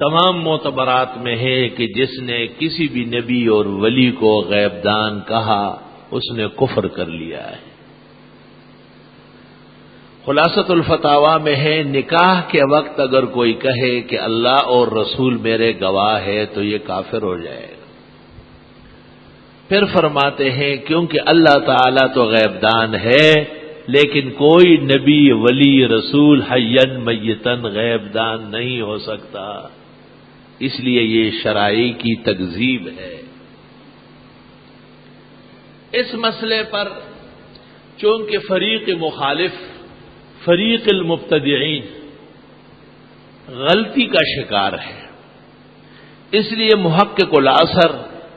تمام معتبرات میں ہے کہ جس نے کسی بھی نبی اور ولی کو غیب دان کہا اس نے کفر کر لیا ہے۔ خلاصۃ الفتاوی میں ہے نکاح کے وقت اگر کوئی کہے کہ اللہ اور رسول میرے گواہ ہے تو یہ کافر ہو جائے گا۔ پھر فرماتے ہیں کیونکہ اللہ تعالیٰ تو غیب دان ہے لیکن کوئی نبی ولی رسول حیًّا میتاً غیب دان نہیں ہو سکتا، اس لیے یہ شرائع کی تکذیب ہے۔ اس مسئلے پر چونکہ فریق مخالف فریق المبتدعین غلطی کا شکار ہے، اس لیے محقق الاثر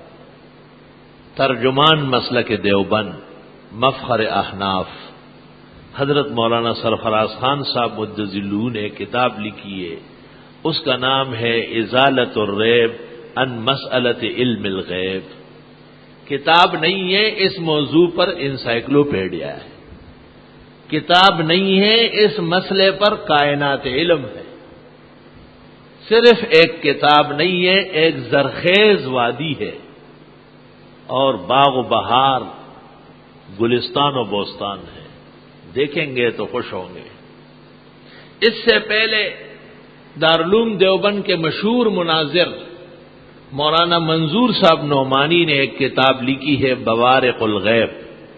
ترجمان مسلک دیوبند مفخر احناف حضرت مولانا سرفراز خان صاحب مدظلون نے کتاب لکھی ہے، اس کا نام ہے ازالۃ الریب عن مسئلۃ علم الغیب۔ کتاب نہیں ہے، اس موضوع پر انسائکلوپیڈیا ہے، کتاب نہیں ہے، اس مسئلے پر کائنات علم ہے۔ صرف ایک کتاب نہیں ہے، ایک زرخیز وادی ہے اور باغ و بہار گلستان و بوستان ہے، دیکھیں گے تو خوش ہوں گے۔ اس سے پہلے دارالعلوم دیوبند کے مشہور مناظر مولانا منظور صاحب نعمانی نے ایک کتاب لکھی ہے بوارق الغیب،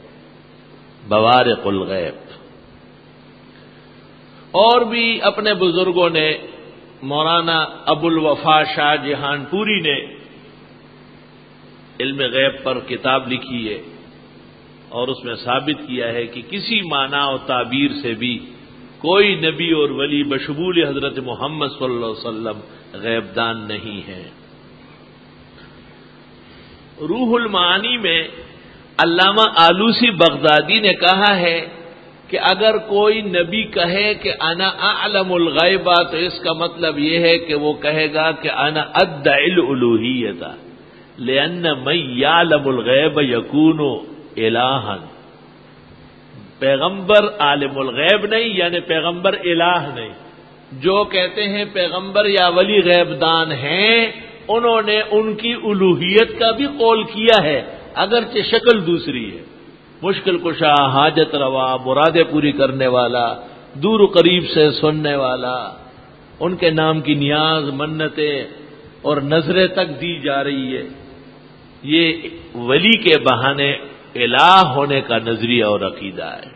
بوارق الغیب۔ اور بھی اپنے بزرگوں نے، مولانا ابو الوفا شاہ جہان پوری نے علم غیب پر کتاب لکھی ہے اور اس میں ثابت کیا ہے کہ کسی معنی و تعبیر سے بھی کوئی نبی اور ولی بشمول حضرت محمد صلی اللہ علیہ وسلم غیب دان نہیں ہے۔ روح المعانی میں علامہ آلوسی بغدادی نے کہا ہے کہ اگر کوئی نبی کہے کہ انا اعلم الغیب تو اس کا مطلب یہ ہے کہ وہ کہے گا کہ انا ادعی الالوہیت لأن من یعلم الغیب یکون الہا۔ پیغمبر عالم الغیب نہیں، یعنی پیغمبر الہ نہیں۔ جو کہتے ہیں پیغمبر یا ولی غیب دان ہیں انہوں نے ان کی الوہیت کا بھی قول کیا ہے، اگرچہ شکل دوسری ہے۔ مشکل کشا، حاجت روا، مرادیں پوری کرنے والا، دور و قریب سے سننے والا، ان کے نام کی نیاز، منتیں اور نظریں تک دی جا رہی ہے۔ یہ ولی کے بہانے الہ ہونے کا نظریہ اور عقیدہ ہے۔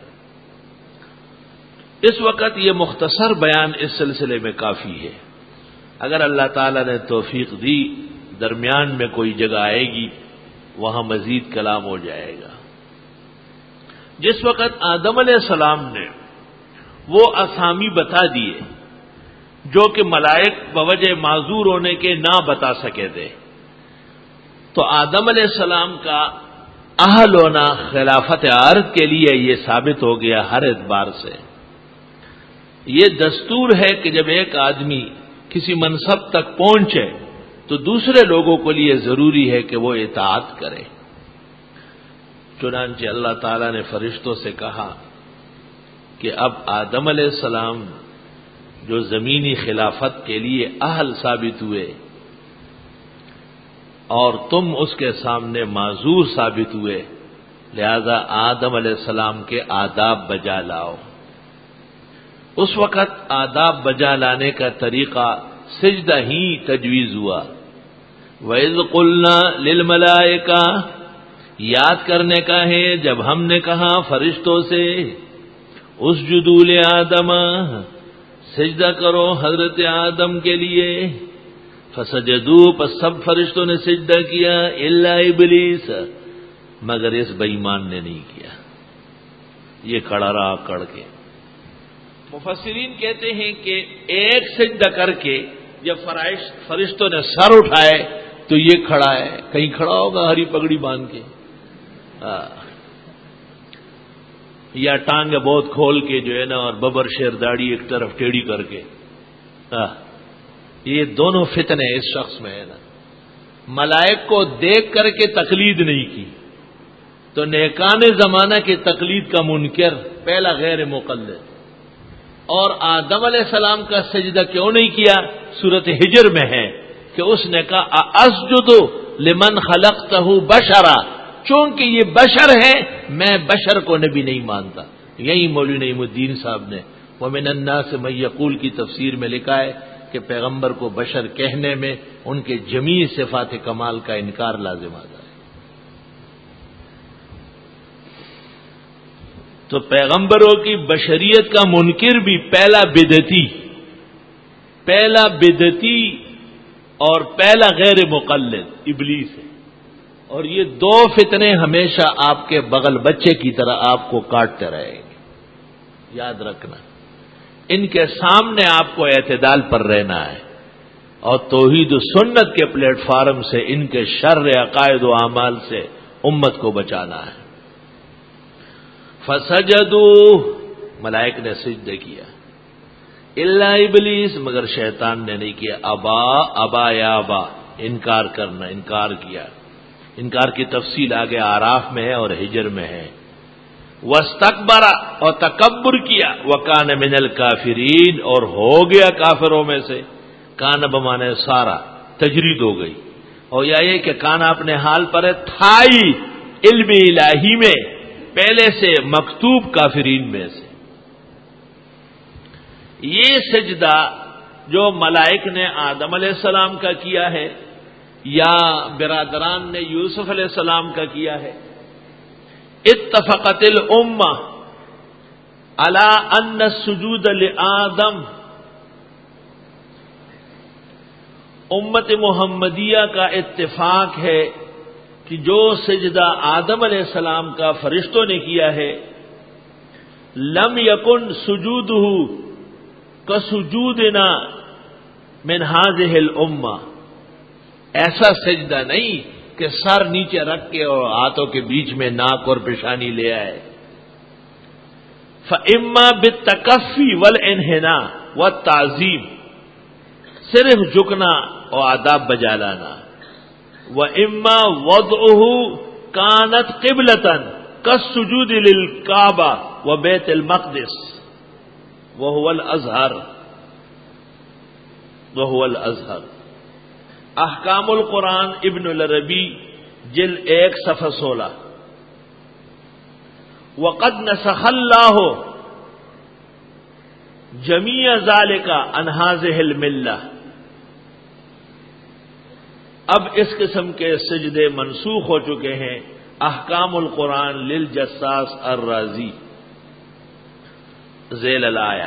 اس وقت یہ مختصر بیان اس سلسلے میں کافی ہے۔ اگر اللہ تعالی نے توفیق دی درمیان میں کوئی جگہ آئے گی وہاں مزید کلام ہو جائے گا۔ جس وقت آدم علیہ السلام نے وہ اسامی بتا دیے جو کہ ملائک بوجہ معذور ہونے کے نہ بتا سکے تھے، تو آدم علیہ السلام کا اہل ہونا خلافت عارض کے لیے یہ ثابت ہو گیا ہر اعتبار سے۔ یہ دستور ہے کہ جب ایک آدمی کسی منصب تک پہنچے تو دوسرے لوگوں کے لیے ضروری ہے کہ وہ اطاعت کرے۔ چنانچہ اللہ تعالیٰ نے فرشتوں سے کہا کہ اب آدم علیہ السلام جو زمینی خلافت کے لیے اہل ثابت ہوئے اور تم اس کے سامنے معذور ثابت ہوئے، لہذا آدم علیہ السلام کے آداب بجا لاؤ۔ اس وقت آداب بجا لانے کا طریقہ سجدہ ہی تجویز ہوا۔ وَإِذْ قُلْنَا لِلْمَلَائِكَةِ یاد کرنے کا ہے جب ہم نے کہا فرشتوں سے اسجدوا لآدم سجدہ کرو حضرت آدم کے لیے، فسجدوا پس سب فرشتوں نے سجدہ کیا الا ابلیس مگر اس بے ایمان نے نہیں کیا، یہ کھڑا رہا کڑ کے۔ مفسرین کہتے ہیں کہ ایک سجدہ کر کے جب فرشتوں نے سر اٹھائے تو یہ کھڑا ہے، کہیں کھڑا ہوگا ہری پگڑی باندھ کے، یا ٹانگیں بہت کھول کے جو ہے نا اور ببر شیر داڑھی ایک طرف ٹیڑھی کر کے، یہ دونوں فتنے اس شخص میں ہے نا۔ ملائک کو دیکھ کر کے تقلید نہیں کی تو نیکان زمانہ کی تقلید کا منکر پہلا غیر مقلد، اور آدم علیہ السلام کا سجدہ کیوں نہیں کیا؟ سورۃ ہجر میں ہے کہ اس نے کہا اسجد لمن خلقتہ بشرا، چونکہ یہ بشر ہے میں بشر کو نبی نہیں مانتا. یہی مولوی نعیم الدین صاحب نے ومن الناس من یقول کی تفسیر میں لکھا ہے کہ پیغمبر کو بشر کہنے میں ان کے جمیع صفات کمال کا انکار لازم آتا ہے. تو پیغمبروں کی بشریت کا منکر بھی پہلا بدعتی اور پہلا غیر مقلد ابلیس ہے. اور یہ دو فتنے ہمیشہ آپ کے بغل بچے کی طرح آپ کو کاٹتے رہیں گے، یاد رکھنا. ان کے سامنے آپ کو اعتدال پر رہنا ہے اور توحید و سنت کے پلیٹ فارم سے ان کے شر عقائد و اعمال سے امت کو بچانا ہے. فسجدوا، ملائک نے سجدہ کیا، الا ابلیس، مگر شیطان نے نہیں کیا. ابا یا ابا، انکار کیا. انکار کی تفصیل آگے اعراف میں ہے اور ہجر میں ہے. واستکبر، اور تکبر کیا. وکان من الکافرین، اور ہو گیا کافروں میں سے. کان بمانے سارا، تجرید ہو گئی. اور یہ کہ کان اپنے حال پر ہے، تھا ہی علم الہی میں پہلے سے مکتوب کافرین میں سے. یہ سجدہ جو ملائک نے آدم علیہ السلام کا کیا ہے یا برادران نے یوسف علیہ السلام کا کیا ہے، اتفقت الامہ علی ان السجود لآدم، امت محمدیہ کا اتفاق ہے کہ جو سجدہ آدم علیہ السلام کا فرشتوں نے کیا ہے، لم یکن سجودہ کسجودنا من ہذہ الامہ، ایسا سجدہ نہیں کہ سر نیچے رکھ کے اور ہاتھوں کے بیچ میں ناک اور پیشانی لے آئے. فاما بالتکفی والانحناء والتعظیم، صرف جھکنا اور آداب بجا لانا. واما وضعہ کانت قبلۃ کالسجود للکعبہ وبیت المقدس وهو الازہر. احکام القرآن ابن العربی جلد 1 صفحہ 16. وقد نسخ اللہ جمیع ذالک عن ہذہ الملہ، اب اس قسم کے سجدے منسوخ ہو چکے ہیں. احکام القرآن للجساس الرازی، ذیل الآیہ.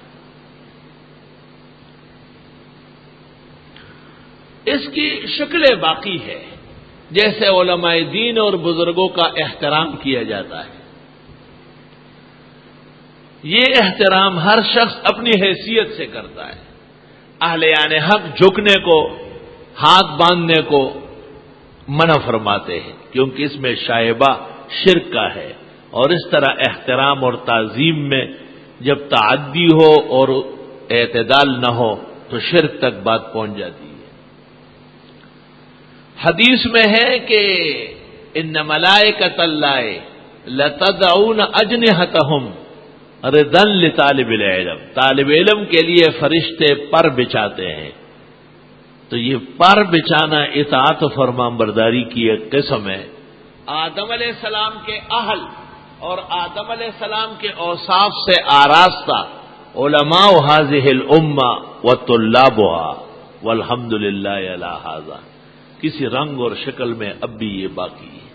اس کی شکلیں باقی ہے، جیسے علماء دین اور بزرگوں کا احترام کیا جاتا ہے. یہ احترام ہر شخص اپنی حیثیت سے کرتا ہے. اہل یان حق جھکنے کو، ہاتھ باندھنے کو منع فرماتے ہیں کیونکہ اس میں شائبہ شرک کا ہے. اور اس طرح احترام اور تعظیم میں جب تعدی ہو اور اعتدال نہ ہو تو شرک تک بات پہنچ جاتی ہے. حدیث میں ہے کہ ان ملائکۃ اللہ لتدعون اجنحتہم رضا لطالب العلم، طالب علم کے لیے فرشتے پر بچھاتے ہیں. تو یہ پر بچھانا اطاعت و فرمان برداری کی ایک قسم ہے. آدم علیہ السلام کے اہل اور آدم علیہ السلام کے اوصاف سے آراستہ علماء هذه الامہ وطلابها والحمد للہ علی ھذا، کسی رنگ اور شکل میں اب بھی یہ باقی ہے.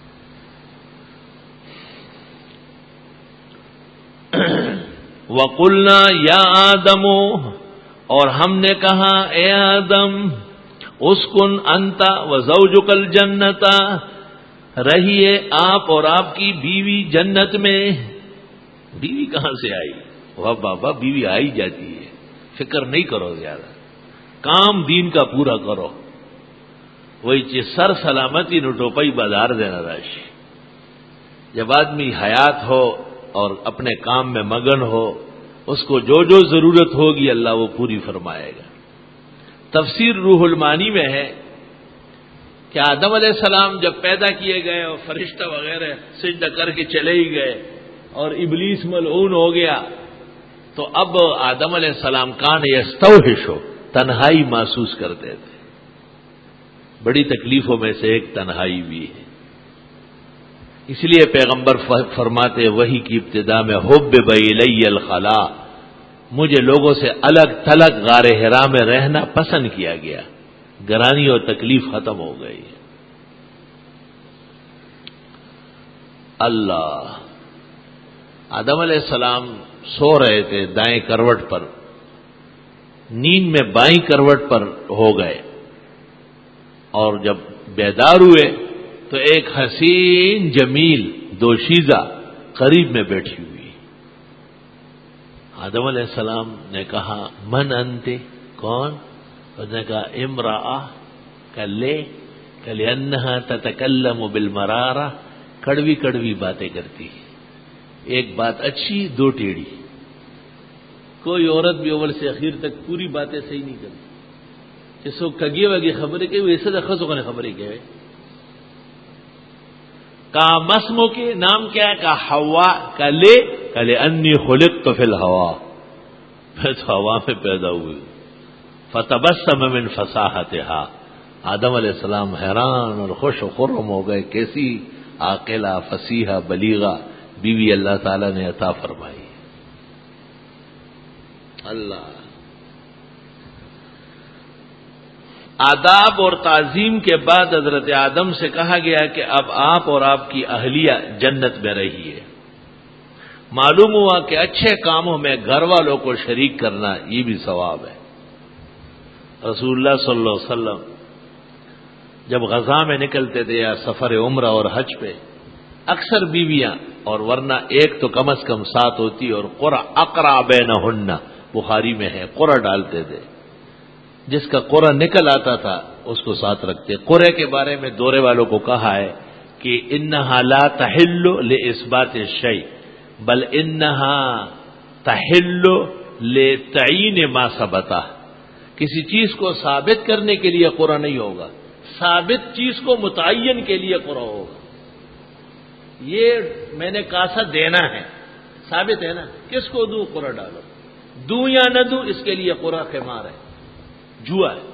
وَقُلْنَا یا آدم، اور ہم نے کہا اے آدم، اسکن انت وزوجک الجنت، رہیے آپ اور آپ کی بیوی جنت میں. بیوی کہاں سے آئی؟ واہ بابا، بیوی آئی جاتی ہے، فکر نہیں کرو زیادہ، کام دین کا پورا کرو. وہی چیز سر سلامتی نٹوپئی بازار دینا راشی. جب آدمی حیات ہو اور اپنے کام میں مگن ہو، اس کو جو جو ضرورت ہوگی اللہ وہ پوری فرمائے گا. تفسیر روح المعانی میں ہے کہ آدم علیہ السلام جب پیدا کیے گئے اور فرشتہ وغیرہ سجدہ کر کے چلے ہی گئے اور ابلیس ملعون ہو گیا، تو اب آدم علیہ السلام کان یستوحش، تنہائی محسوس کرتے تھے. بڑی تکلیفوں میں سے ایک تنہائی بھی ہے. اس لیے پیغمبر فرماتے وحی کی ابتدا میں حبب الی الخلا، مجھے لوگوں سے الگ تھلگ غار حرا میں رہنا پسند کیا گیا، گرانی اور تکلیف ختم ہو گئی. اللہ، آدم علیہ السلام سو رہے تھے دائیں کروٹ پر، نیند میں بائیں کروٹ پر ہو گئے، اور جب بیدار ہوئے تو ایک حسین جمیل دوشیزہ قریب میں بیٹھی ہوئی. آدم علیہ السلام نے کہا من انت، کون؟ اس نے کہا امرأہ لأنها تتکلم بالمرارہ، کڑوی کڑوی باتیں کرتی. ایک بات اچھی، دو ٹیڑھی. کوئی عورت بھی اول سے اخیر تک پوری باتیں صحیح نہیں کرتی. جس کو کگی وگی خبریں کہ ویسے دخص ہونے خبریں کہ کہا مسمو کے نام کیا ہے؟ کہا ہوا. کلے انی خلقت فی الہوا، میں تو ہوا میں پیدا ہوئی. فتبسم من فصاحتہا، آدم علیہ السلام حیران اور خوش و خرم ہو گئے. کیسی عاقلہ فصیحہ بلیغہ بیوی اللہ تعالی نے عطا فرمائی. اللہ، آداب اور تعظیم کے بعد حضرت آدم سے کہا گیا کہ اب آپ اور آپ کی اہلیہ جنت میں رہیے. معلوم ہوا کہ اچھے کاموں میں گھر والوں کو شریک کرنا یہ بھی ثواب ہے. رسول اللہ صلی اللہ علیہ وسلم جب غزہ میں نکلتے تھے یا سفر عمرہ اور حج پہ، اکثر بیویاں، اور ورنہ ایک تو کم از کم ساتھ ہوتی، اور قرع اقرع بینہن بخاری میں ہے، قرع ڈالتے تھے. جس کا قرع نکل آتا تھا اس کو ساتھ رکھتے. قرع کے بارے میں دورے والوں کو کہا ہے کہ انہا لا تحل لاثبات الشیء بل انہا تحل لتعین ما ثبتہ. کسی چیز کو ثابت کرنے کے لیے قرع نہیں ہوگا، ثابت چیز کو متعین کے لیے قرع ہوگا. یہ میں نے کاسا دینا ہے، ثابت ہے نا، کس کو دوں؟ قرع ڈالو. دوں یا نہ دوں اس کے لیے قرع خمار ہے، جوا ہے.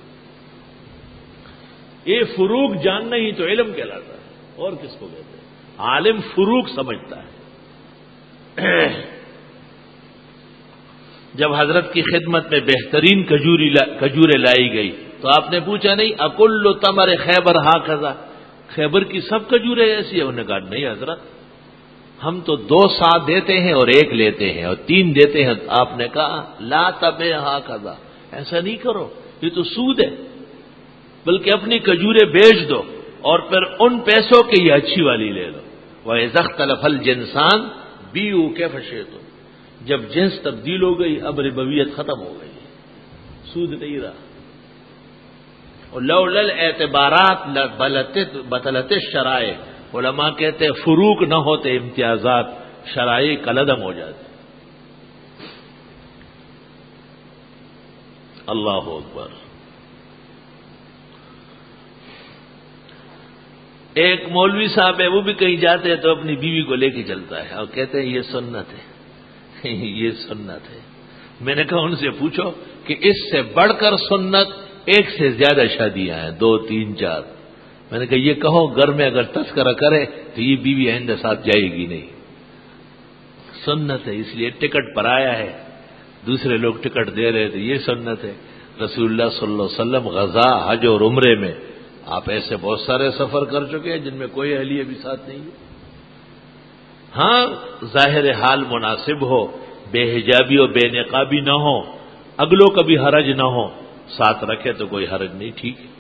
یہ فروق جاننا ہی تو علم کہلاتا ہے، اور کس کو کہتے ہیں؟ عالم فروق سمجھتا ہے. جب حضرت کی خدمت میں بہترین کھجوریں لائی گئی تو آپ نے پوچھا نہیں اکل تمر خیبر ہاکذا، خیبر کی سب کھجوریں ایسی ہیں؟ انہوں نے کہا نہیں حضرت، ہم تو 2 ساتھ دیتے ہیں اور 1 لیتے ہیں اور 3 دیتے ہیں. آپ نے کہا لا تبع ہاکذا، ایسا نہیں کرو، یہ تو سود ہے، بلکہ اپنی کھجوریں بیچ دو اور پھر ان پیسوں کے یہ اچھی والی لے لو. وَإِذَا اخْتَلَفَ الْجِنسَانُ بِيعُوا كَيْفَ شِئْتُمْ. جب جنس تبدیل ہو گئی اب ربویت ختم ہو گئی، سود نہیں رہا. اور لولا الاعتبارات بطلت الشرائع، علماء کہتے فروق نہ ہوتے امتیازات، شرائع کلعدم ہو جاتے. اللہ اکبر. ایک مولوی صاحب ہے، وہ بھی کہیں جاتے ہیں تو اپنی بیوی کو لے کے چلتا ہے اور کہتے ہیں یہ سنت ہے، یہ سنت ہے. میں نے کہا ان سے پوچھو کہ اس سے بڑھ کر سنت ایک سے زیادہ شادیاں ہیں، 2 3 4. میں نے کہا یہ کہو گھر میں اگر تذکرہ کرے تو یہ بیوی آئندہ ساتھ جائے گی نہیں. سنت ہے، اس لیے ٹکٹ پر آیا ہے، دوسرے لوگ ٹکٹ دے رہے تھے، یہ سنت ہے. رسول اللہ صلی اللہ علیہ وسلم غزا، حج اور عمرے میں آپ ایسے بہت سارے سفر کر چکے ہیں جن میں کوئی اہلیہ بھی ساتھ نہیں ہے. ہاں ظاہر حال مناسب ہو، بے حجابی اور بے نقابی نہ ہو، اگلوں کا بھی حرج نہ ہو، ساتھ رکھے تو کوئی حرج نہیں، ٹھیک ہے.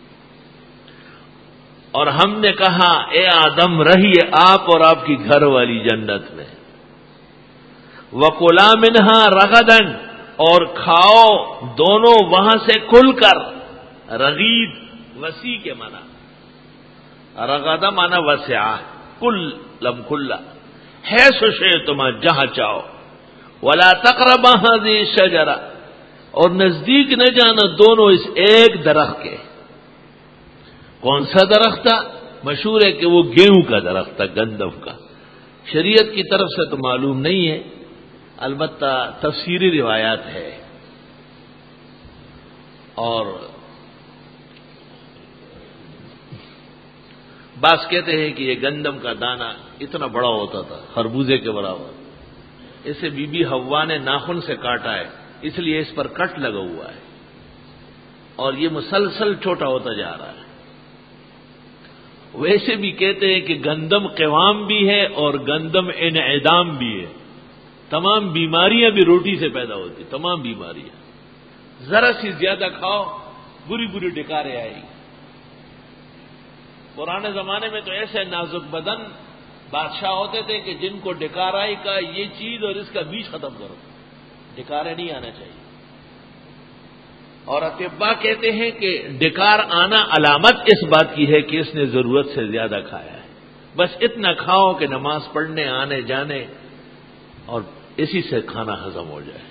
اور ہم نے کہا اے آدم رہیے آپ اور آپ کی گھر والی جنت میں. وَكُلَا مِنْهَا رَغَدًا، اور کھاؤ دونوں وہاں سے کھل کر. رغید وسیع کے معنی، رغدہ معنی وسع، کل لم کھلا، ہے سوشے تم جہاں چاہو. ولا تقربا هذه الشجرہ، اور نزدیک نہ جانا دونوں اس ایک درخت کے. کون سا درخت تھا؟ مشہور ہے کہ وہ گیہوں کا درخت تھا، گندم کا. شریعت کی طرف سے تو معلوم نہیں ہے، البتہ تفسیری روایات ہے، اور بعض کہتے ہیں کہ یہ گندم کا دانہ اتنا بڑا ہوتا تھا، خربوزے کے برابر، اسے بی بی حوا نے ناخن سے کاٹا ہے، اس لیے اس پر کٹ لگا ہوا ہے، اور یہ مسلسل چھوٹا ہوتا جا رہا ہے۔ ویسے بھی کہتے ہیں کہ گندم قوام بھی ہے اور گندم انعدام بھی ہے، تمام بیماریاں بھی روٹی سے پیدا ہوتی، تمام بیماریاں، ذرا سی زیادہ کھاؤ بری بری ڈکاریں آئے گی۔ پرانے زمانے میں تو ایسے نازک بدن بادشاہ ہوتے تھے کہ جن کو ڈکار آئی کا یہ چیز اور اس کا بیج ختم کرو، ڈکاریں نہیں آنا چاہیے۔ اور اطباء کہتے ہیں کہ ڈکار آنا علامت اس بات کی ہے کہ اس نے ضرورت سے زیادہ کھایا ہے، بس اتنا کھاؤ کہ نماز پڑھنے آنے جانے اور اسی سے کھانا ہضم ہو جائے۔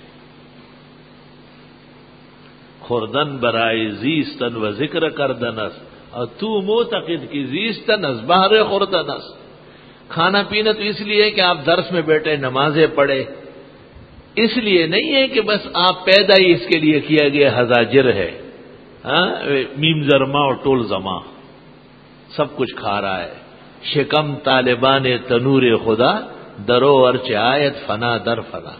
خوردن برائے زیستن و ذکر کردنس، اور تو معتقد کی زیستن از بہر خوردنس، کھانا پینا تو اس لیے کہ آپ درس میں بیٹھے نمازیں پڑھے، اس لیے نہیں ہے کہ بس آپ پیدا ہی اس کے لیے کیا گیا ہزاجر ہے، میم زرما اور ٹول زما سب کچھ کھا رہا ہے۔ شکم طالبان تنور خدا، درو ارچ آیت فنا در فنا۔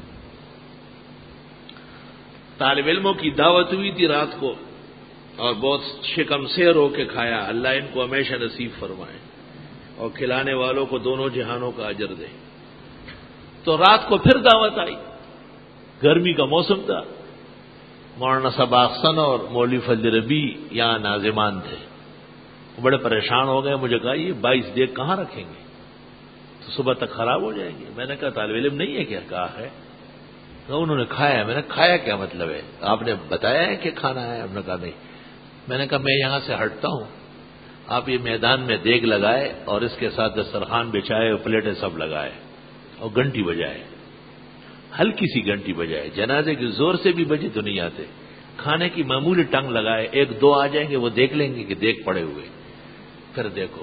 طالب علموں کی دعوت ہوئی تھی رات کو، اور بہت شکم سیر ہو کے کھایا، اللہ ان کو ہمیشہ نصیب فرمائے اور کھلانے والوں کو دونوں جہانوں کا اجر دے۔ تو رات کو پھر دعوت آئی، گرمی کا موسم تھا، مولانا صبا احسن اور مولوی فضل ربی یہاں ناظمان تھے، بڑے پریشان ہو گئے، مجھے کہا یہ 22 دیگ کہاں رکھیں گے، تو صبح تک خراب ہو جائیں گے۔ میں نے کہا طالب علم نہیں ہے کیا؟ کہا ہے۔ تو انہوں نے کھایا، میں نے کھایا کیا مطلب ہے؟ آپ نے بتایا ہے کہ کھانا ہے؟ انہوں نے کہا نہیں۔ میں نے کہا میں یہاں سے ہٹتا ہوں، آپ یہ میدان میں دیگ لگائے اور اس کے ساتھ دسترخوان بچھائے اور پلیٹیں سب لگائے اور گھنٹی بجائے، ہلکی سی گھنٹی بجائے، جنازے کی زور سے بھی بجی تو نہیں آتے، کھانے کی معمولی ٹنگ لگائے، 1-2 آ جائیں گے وہ دیکھ لیں گے کہ دیکھ پڑے ہوئے، پھر دیکھو۔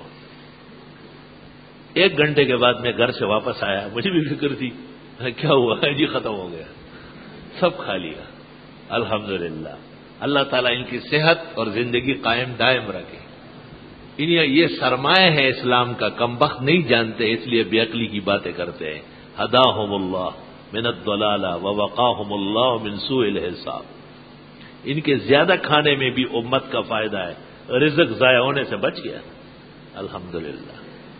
1 گھنٹے کے بعد میں گھر سے واپس آیا، مجھے بھی فکر تھی کیا ہوا ہے جی، ختم ہو گیا، سب کھا لیا۔ الحمدللہ، اللہ تعالیٰ ان کی صحت اور زندگی قائم دائم رکھے۔ یہ سرمایہ ہے اسلام کا، کم بخت نہیں جانتے، اس لیے بے عقلی کی باتیں کرتے ہیں۔ ہداہم اللہ من الضلالہ ووقاہم اللہ من سوء الحساب۔ ان کے زیادہ کھانے میں بھی امت کا فائدہ ہے، رزق ضائع ہونے سے بچ گیا، الحمدللہ۔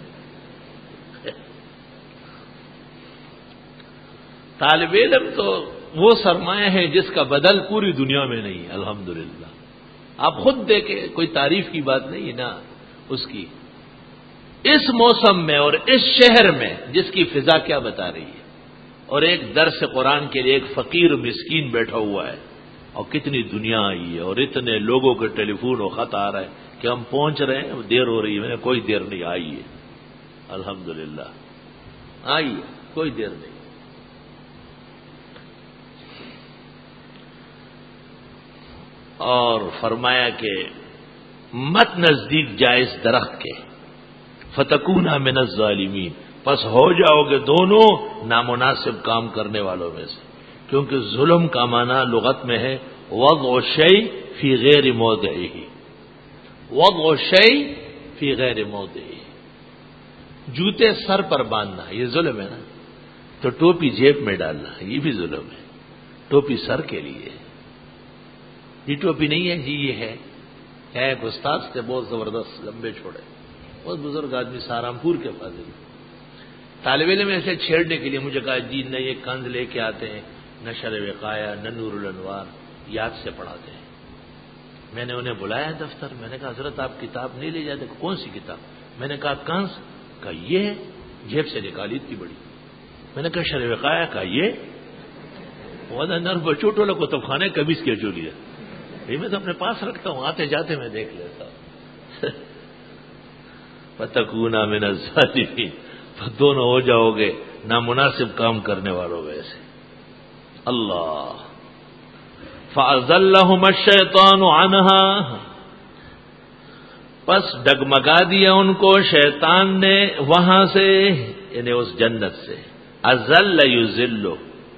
طالب علم تو وہ سرمایہ ہے جس کا بدل پوری دنیا میں نہیں، الحمدللہ۔ آپ خود دیکھیں، کوئی تعریف کی بات نہیں ہے نا اس کی، اس موسم میں اور اس شہر میں جس کی فضا کیا بتا رہی ہے، اور ایک درس قرآن کے لیے ایک فقیر مسکین بیٹھا ہوا ہے، اور کتنی دنیا آئی ہے، اور اتنے لوگوں کے ٹیلی فون اور خط آ رہا ہے کہ ہم پہنچ رہے ہیں، دیر ہو رہی ہے۔ میں نے کوئی دیر نہیں، آئی ہے، الحمدللہ آئی ہے، کوئی دیر نہیں۔ اور فرمایا کہ مت نزدیک جائز درخت کے، فتکون من الظالمین، پس ہو جاؤ گے دونوں نامناسب کام کرنے والوں میں سے، کیونکہ ظلم کا معنی لغت میں ہے وضع الشیء فی غیر موضعہ، وضع الشیء فی غیر موضعہ، جوتے سر پر باندھنا یہ ظلم ہے نا، تو ٹوپی جیب میں ڈالنا یہ بھی ظلم ہے، ٹوپی سر کے لیے، یہ ٹوپی نہیں ہے جی، یہ ہے۔ ایک استاد تھے بہت زبردست، لمبے چھوڑے، بہت بزرگ آدمی، سہارنپور کے فاضل، طالب علم ایسے چھیڑنے کے لیے مجھے کہا جی نہ یہ کنز لے کے آتے ہیں، نہ شرح وقایہ، نہ نور الانوار، یاد سے پڑھاتے ہیں۔ میں نے انہیں بلایا دفتر، میں نے کہا حضرت آپ کتاب نہیں لے جاتے؟ کون سی کتاب؟ میں نے کہا کنز کا یہ ہے، جیب سے نکالی تھی بڑی، میں نے کہا شرح وقایہ کا یہ، نر بچوں ٹولہ کو تب خانے کبھی اس کے جو لیا، میں تو اپنے پاس رکھتا ہوں، آتے جاتے میں دیکھ لیتا ہوں۔ فتکون من الظالمین، دونوں ہو جاؤ گے نامناسب کام کرنے والوں میں سے۔ اللہ فَأَزَلَّهُمَا الشَّيْطَانُ عَنْهَا، پس ڈگمگا دیا ان کو شیطان نے وہاں سے، یعنی اس جنت سے۔ اذل یذل،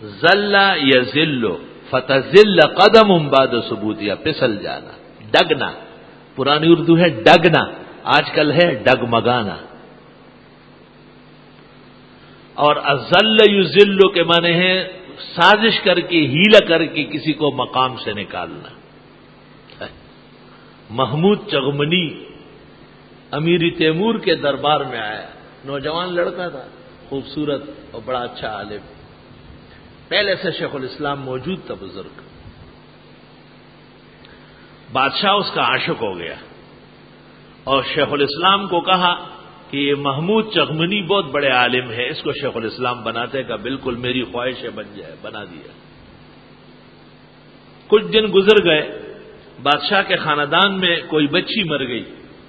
ذل یذل فتذل قدم بعد ثبوت، یا پھسل جانا، ڈگنا، پرانی اردو ہے ڈگنا، آج کل ہے ڈگمگانا. اور ازل یذل کے معنی ہے سازش کر کے، ہیلا کر کے کسی کو مقام سے نکالنا. محمود چغمنی امیر تیمور کے دربار میں آیا، نوجوان لڑکا تھا، خوبصورت اور بڑا اچھا عالم، پہلے سے شیخ الاسلام موجود تھا بزرگ. بادشاہ اس کا عاشق ہو گیا اور شیخ الاسلام کو کہا کہ یہ محمود چغمنی بہت بڑے عالم ہے، اس کو شیخ الاسلام بناتے کا بالکل میری خواہش ہے، بن جائے. بنا دیا. کچھ دن گزر گئے، بادشاہ کے خاندان میں کوئی بچی مر گئی.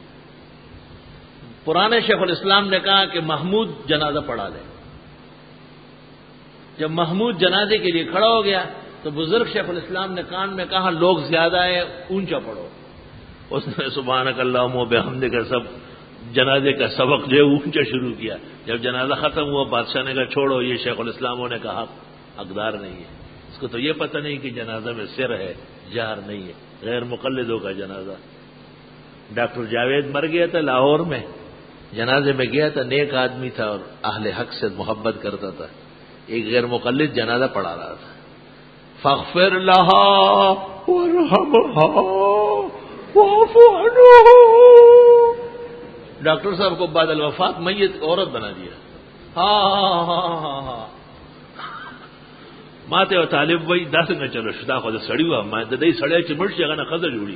پرانے شیخ الاسلام نے کہا کہ محمود جنازہ پڑھا لے. جب محمود جنازے کے لیے کھڑا ہو گیا تو بزرگ شیخ الاسلام نے کان میں کہا لوگ زیادہ ہیں، اونچا پڑھو. اس نے سبحانک اللہم و بحمدک کا سب جنازے کا سبق جو ہے اونچا شروع کیا. جب جنازہ ختم ہوا بادشاہ نے کہا چھوڑو، یہ شیخ الاسلاموں نے کہا حقدار نہیں ہے. اس کو تو یہ پتہ نہیں کہ جنازہ میں سر ہے، جہر نہیں ہے، غیر مقلدوں کا جنازہ. ڈاکٹر جاوید مر گیا تھا لاہور میں، جنازے میں گیا تھا، نیک آدمی تھا اور اہل حق سے محبت کرتا تھا. ایک غیر مقلد جنازہ پڑھا رہا تھا. فاغفر لها وارحمها واعف عنها. ڈاکٹر صاحب کو بعد الوفات میت عورت بنا دیا. ہاں ماتے و طالب وہی دس میں چلو شدا خود سڑی ہوا میں ددئی سڑے چمٹ سے اگر خزر جوڑی.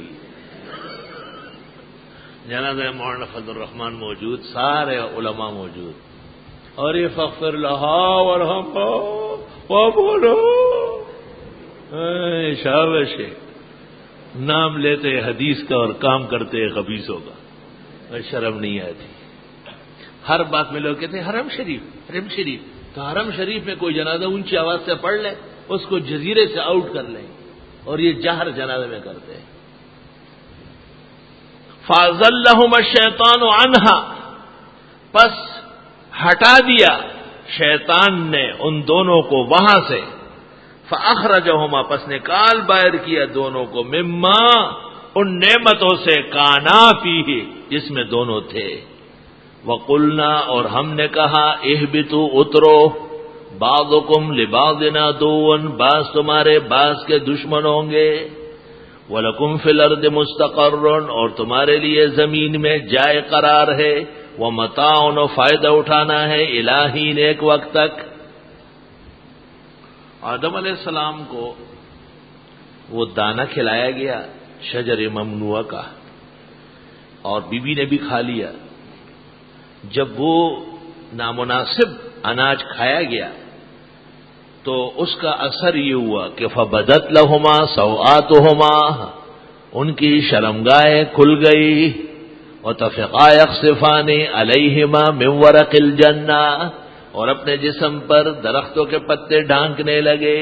جنازہ مولانا فضل الرحمان موجود، سارے علماء موجود، اور یہ فاغفر لها وارحمها واعف عنها. شاباش، نام لیتے حدیث کا اور کام کرتے خبیثوں کا، شرم نہیں آتی. ہر بات میں لوگ کہتے ہیں حرم شریف حرم شریف، تو حرم شریف میں کوئی جنازہ اونچی آواز سے پڑھ لے اس کو جزیرے سے آؤٹ کر لیں، اور یہ جہر جنازے میں کرتے ہیں. فَأَزَلَّهُمَا الشَّيْطَانُ عَنْهَا، پس ہٹا دیا شیطان نے ان دونوں کو وہاں سے. فَأَخْرَجَهُمَا، پس نکال باہر کیا دونوں کو، مما، ان نعمتوں سے، کانا فیہ، جس میں دونوں تھے. وَقُلْنَا، اور ہم نے کہا، اہبطوا، اترو، بعضکم لبعض عدو، بعض تمہارے بعض کے دشمن ہوں گے. وَلَكُمْ فِي الْأَرْضِ مُسْتَقَرٌّ، اور تمہارے لیے زمین میں جائے قرار ہے. وَمَتَاعٌ، فائدہ اٹھانا ہے، الہین، ایک وقت تک. آدم علیہ السلام کو وہ دانہ کھلایا گیا شجر ممنوعہ کا، اور بی بی نے بھی کھا لیا. جب وہ نامناسب اناج کھایا گیا تو اس کا اثر یہ ہوا کہ فبدت لہما سوآتہما، ان کی شرمگاہیں کھل گئی. وطفقا یخصفان علیہما من ورق الجنہ، اور اپنے جسم پر درختوں کے پتے ڈھانکنے لگے.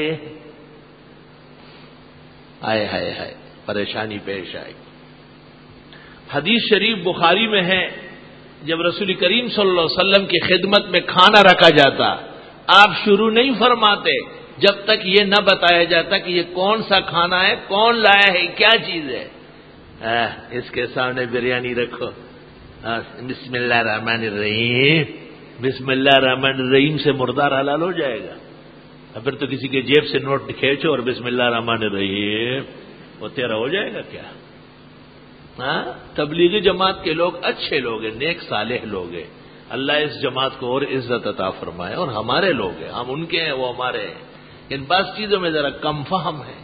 ہائے ہائے ہائے، پریشانی پیش آئی. حدیث شریف بخاری میں ہے، جب رسول کریم صلی اللہ علیہ وسلم کی خدمت میں کھانا رکھا جاتا، آپ شروع نہیں فرماتے جب تک یہ نہ بتایا جاتا کہ یہ کون سا کھانا ہے، کون لایا ہے، کیا چیز ہے. اس کے سامنے بریانی رکھو، بسم اللہ الرحمن الرحیم. بسم اللہ الرحمن الرحیم سے مردار حلال ہو جائے گا. پھر تو کسی کے جیب سے نوٹ کھینچو اور بسم اللہ الرحمن الرحیم، وہ تیرا ہو جائے گا کیا؟ تبلیغی جماعت کے لوگ اچھے لوگ ہیں، نیک صالح لوگ ہیں. اللہ اس جماعت کو اور عزت عطا فرمائے. اور ہمارے لوگ ہیں، ہم ان کے ہیں، وہ ہمارے ہیں. ان بعض چیزوں میں ذرا کم فہم ہے.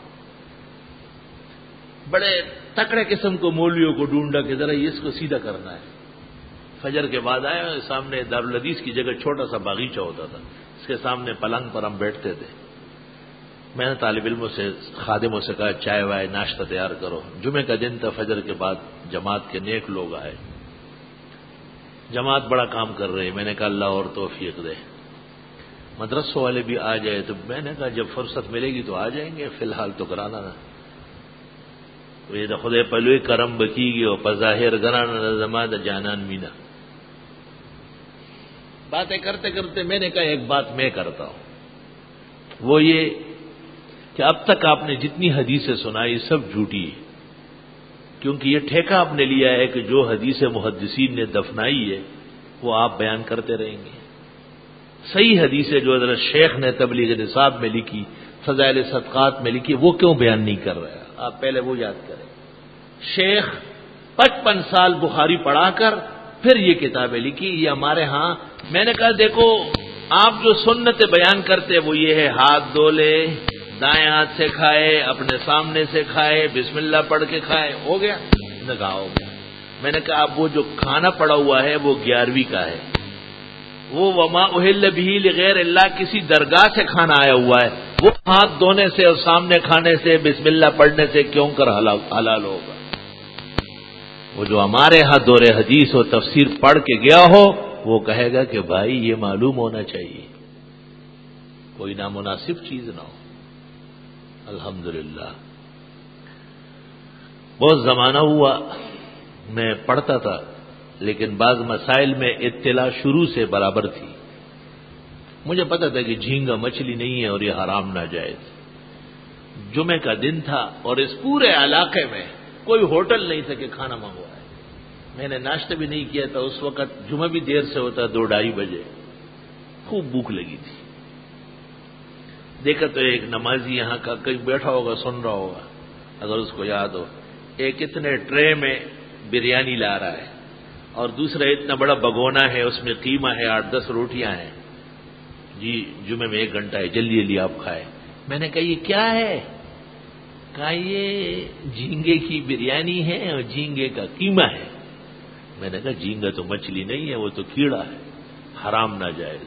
بڑے تکڑے قسم کو مولویوں کو ڈھونڈا کہ ذرا اس کو سیدھا کرنا ہے. فجر کے بعد آئے، سامنے دارالحدیث کی جگہ چھوٹا سا باغیچہ ہوتا تھا، اس کے سامنے پلنگ پر ہم بیٹھتے تھے. میں نے طالب علموں سے، خادموں سے کہا چائے وائے ناشتہ تیار کرو. جمعے کا دن تھا، فجر کے بعد جماعت کے نیک لوگ آئے. جماعت بڑا کام کر رہے ہیں. میں نے کہا اللہ اور توفیق دے. مدرسوں والے بھی آ جائے تو میں نے کہا جب فرصت ملے گی تو آ جائیں گے، فی الحال تو کرانا نا. یہ تو خدے پلوی کرم بکی گی اور پظاہر گرانا زمانہ جانان مینا. باتیں کرتے کرتے میں نے کہا ایک بات میں کرتا ہوں. وہ یہ کہ اب تک آپ نے جتنی حدیثیں سنائی سب جھوٹی ہے، کیونکہ یہ ٹھیکہ آپ نے لیا ہے کہ جو حدیث محدثین نے دفنائی ہے وہ آپ بیان کرتے رہیں گے۔ صحیح حدیثیں جو حضرت شیخ نے تبلیغ نصاب میں لکھی، فضائل صدقات میں لکھی، وہ کیوں بیان نہیں کر رہا؟ آپ پہلے وہ یاد کریں۔ شیخ 55 سال بخاری پڑھا کر پھر یہ کتابیں لکھی۔ یہ ہمارے ہاں میں نے کہا دیکھو آپ جو سنت بیان کرتے وہ یہ ہے ہاتھ دھو لے، دائیں ہاتھ سے کھائے، اپنے سامنے سے کھائے، بسم اللہ پڑھ کے کھائے، ہو گیا؟ نے کہا ہو گیا۔ میں نے کہا اب وہ جو کھانا پڑا ہوا ہے وہ 11ویں کا ہے، وہ وما اہل بہ لغیر اللہ کسی درگاہ سے کھانا آیا ہوا ہے، وہ ہاتھ دھونے سے اور سامنے کھانے سے بسم اللہ پڑھنے سے کیوں کر حلال ہوگا؟ وہ جو ہمارے ہاں دور حدیث و تفسیر پڑھ کے گیا ہو وہ کہے گا کہ بھائی یہ معلوم ہونا چاہیے، کوئی نامناسب چیز نہ ہو۔ الحمدللہ بہت زمانہ ہوا میں پڑھتا تھا، لیکن بعض مسائل میں اطلاع شروع سے برابر تھی۔ مجھے پتا تھا کہ جھینگا مچھلی نہیں ہے اور یہ حرام ناجائز۔ جمعے کا دن تھا اور اس پورے علاقے میں کوئی ہوٹل نہیں تھا کہ کھانا منگوائے۔ میں نے ناشتہ بھی نہیں کیا تھا، اس وقت جمعہ بھی دیر سے ہوتا، 2-2:30 بجے، خوب بھوک لگی تھی۔ دیکھا تو ایک نمازی یہاں کا کہیں بیٹھا ہوگا، سن رہا ہوگا، اگر اس کو یاد ہو، ایک اتنے ٹرے میں بریانی لا رہا ہے اور دوسرا اتنا بڑا بگونا ہے، اس میں قیمہ ہے، 8-10 روٹیاں ہیں۔ جی جمعے میں 1 گھنٹہ ہے، جلدی جلدی آپ کھائے۔ میں نے کہا یہ کیا ہے؟ کہا یہ جھینگے کی بریانی ہے اور جھینگے کا قیمہ ہے۔ میں نے کہا جھینگا تو مچھلی نہیں ہے، وہ تو کیڑا ہے، حرام ناجائز۔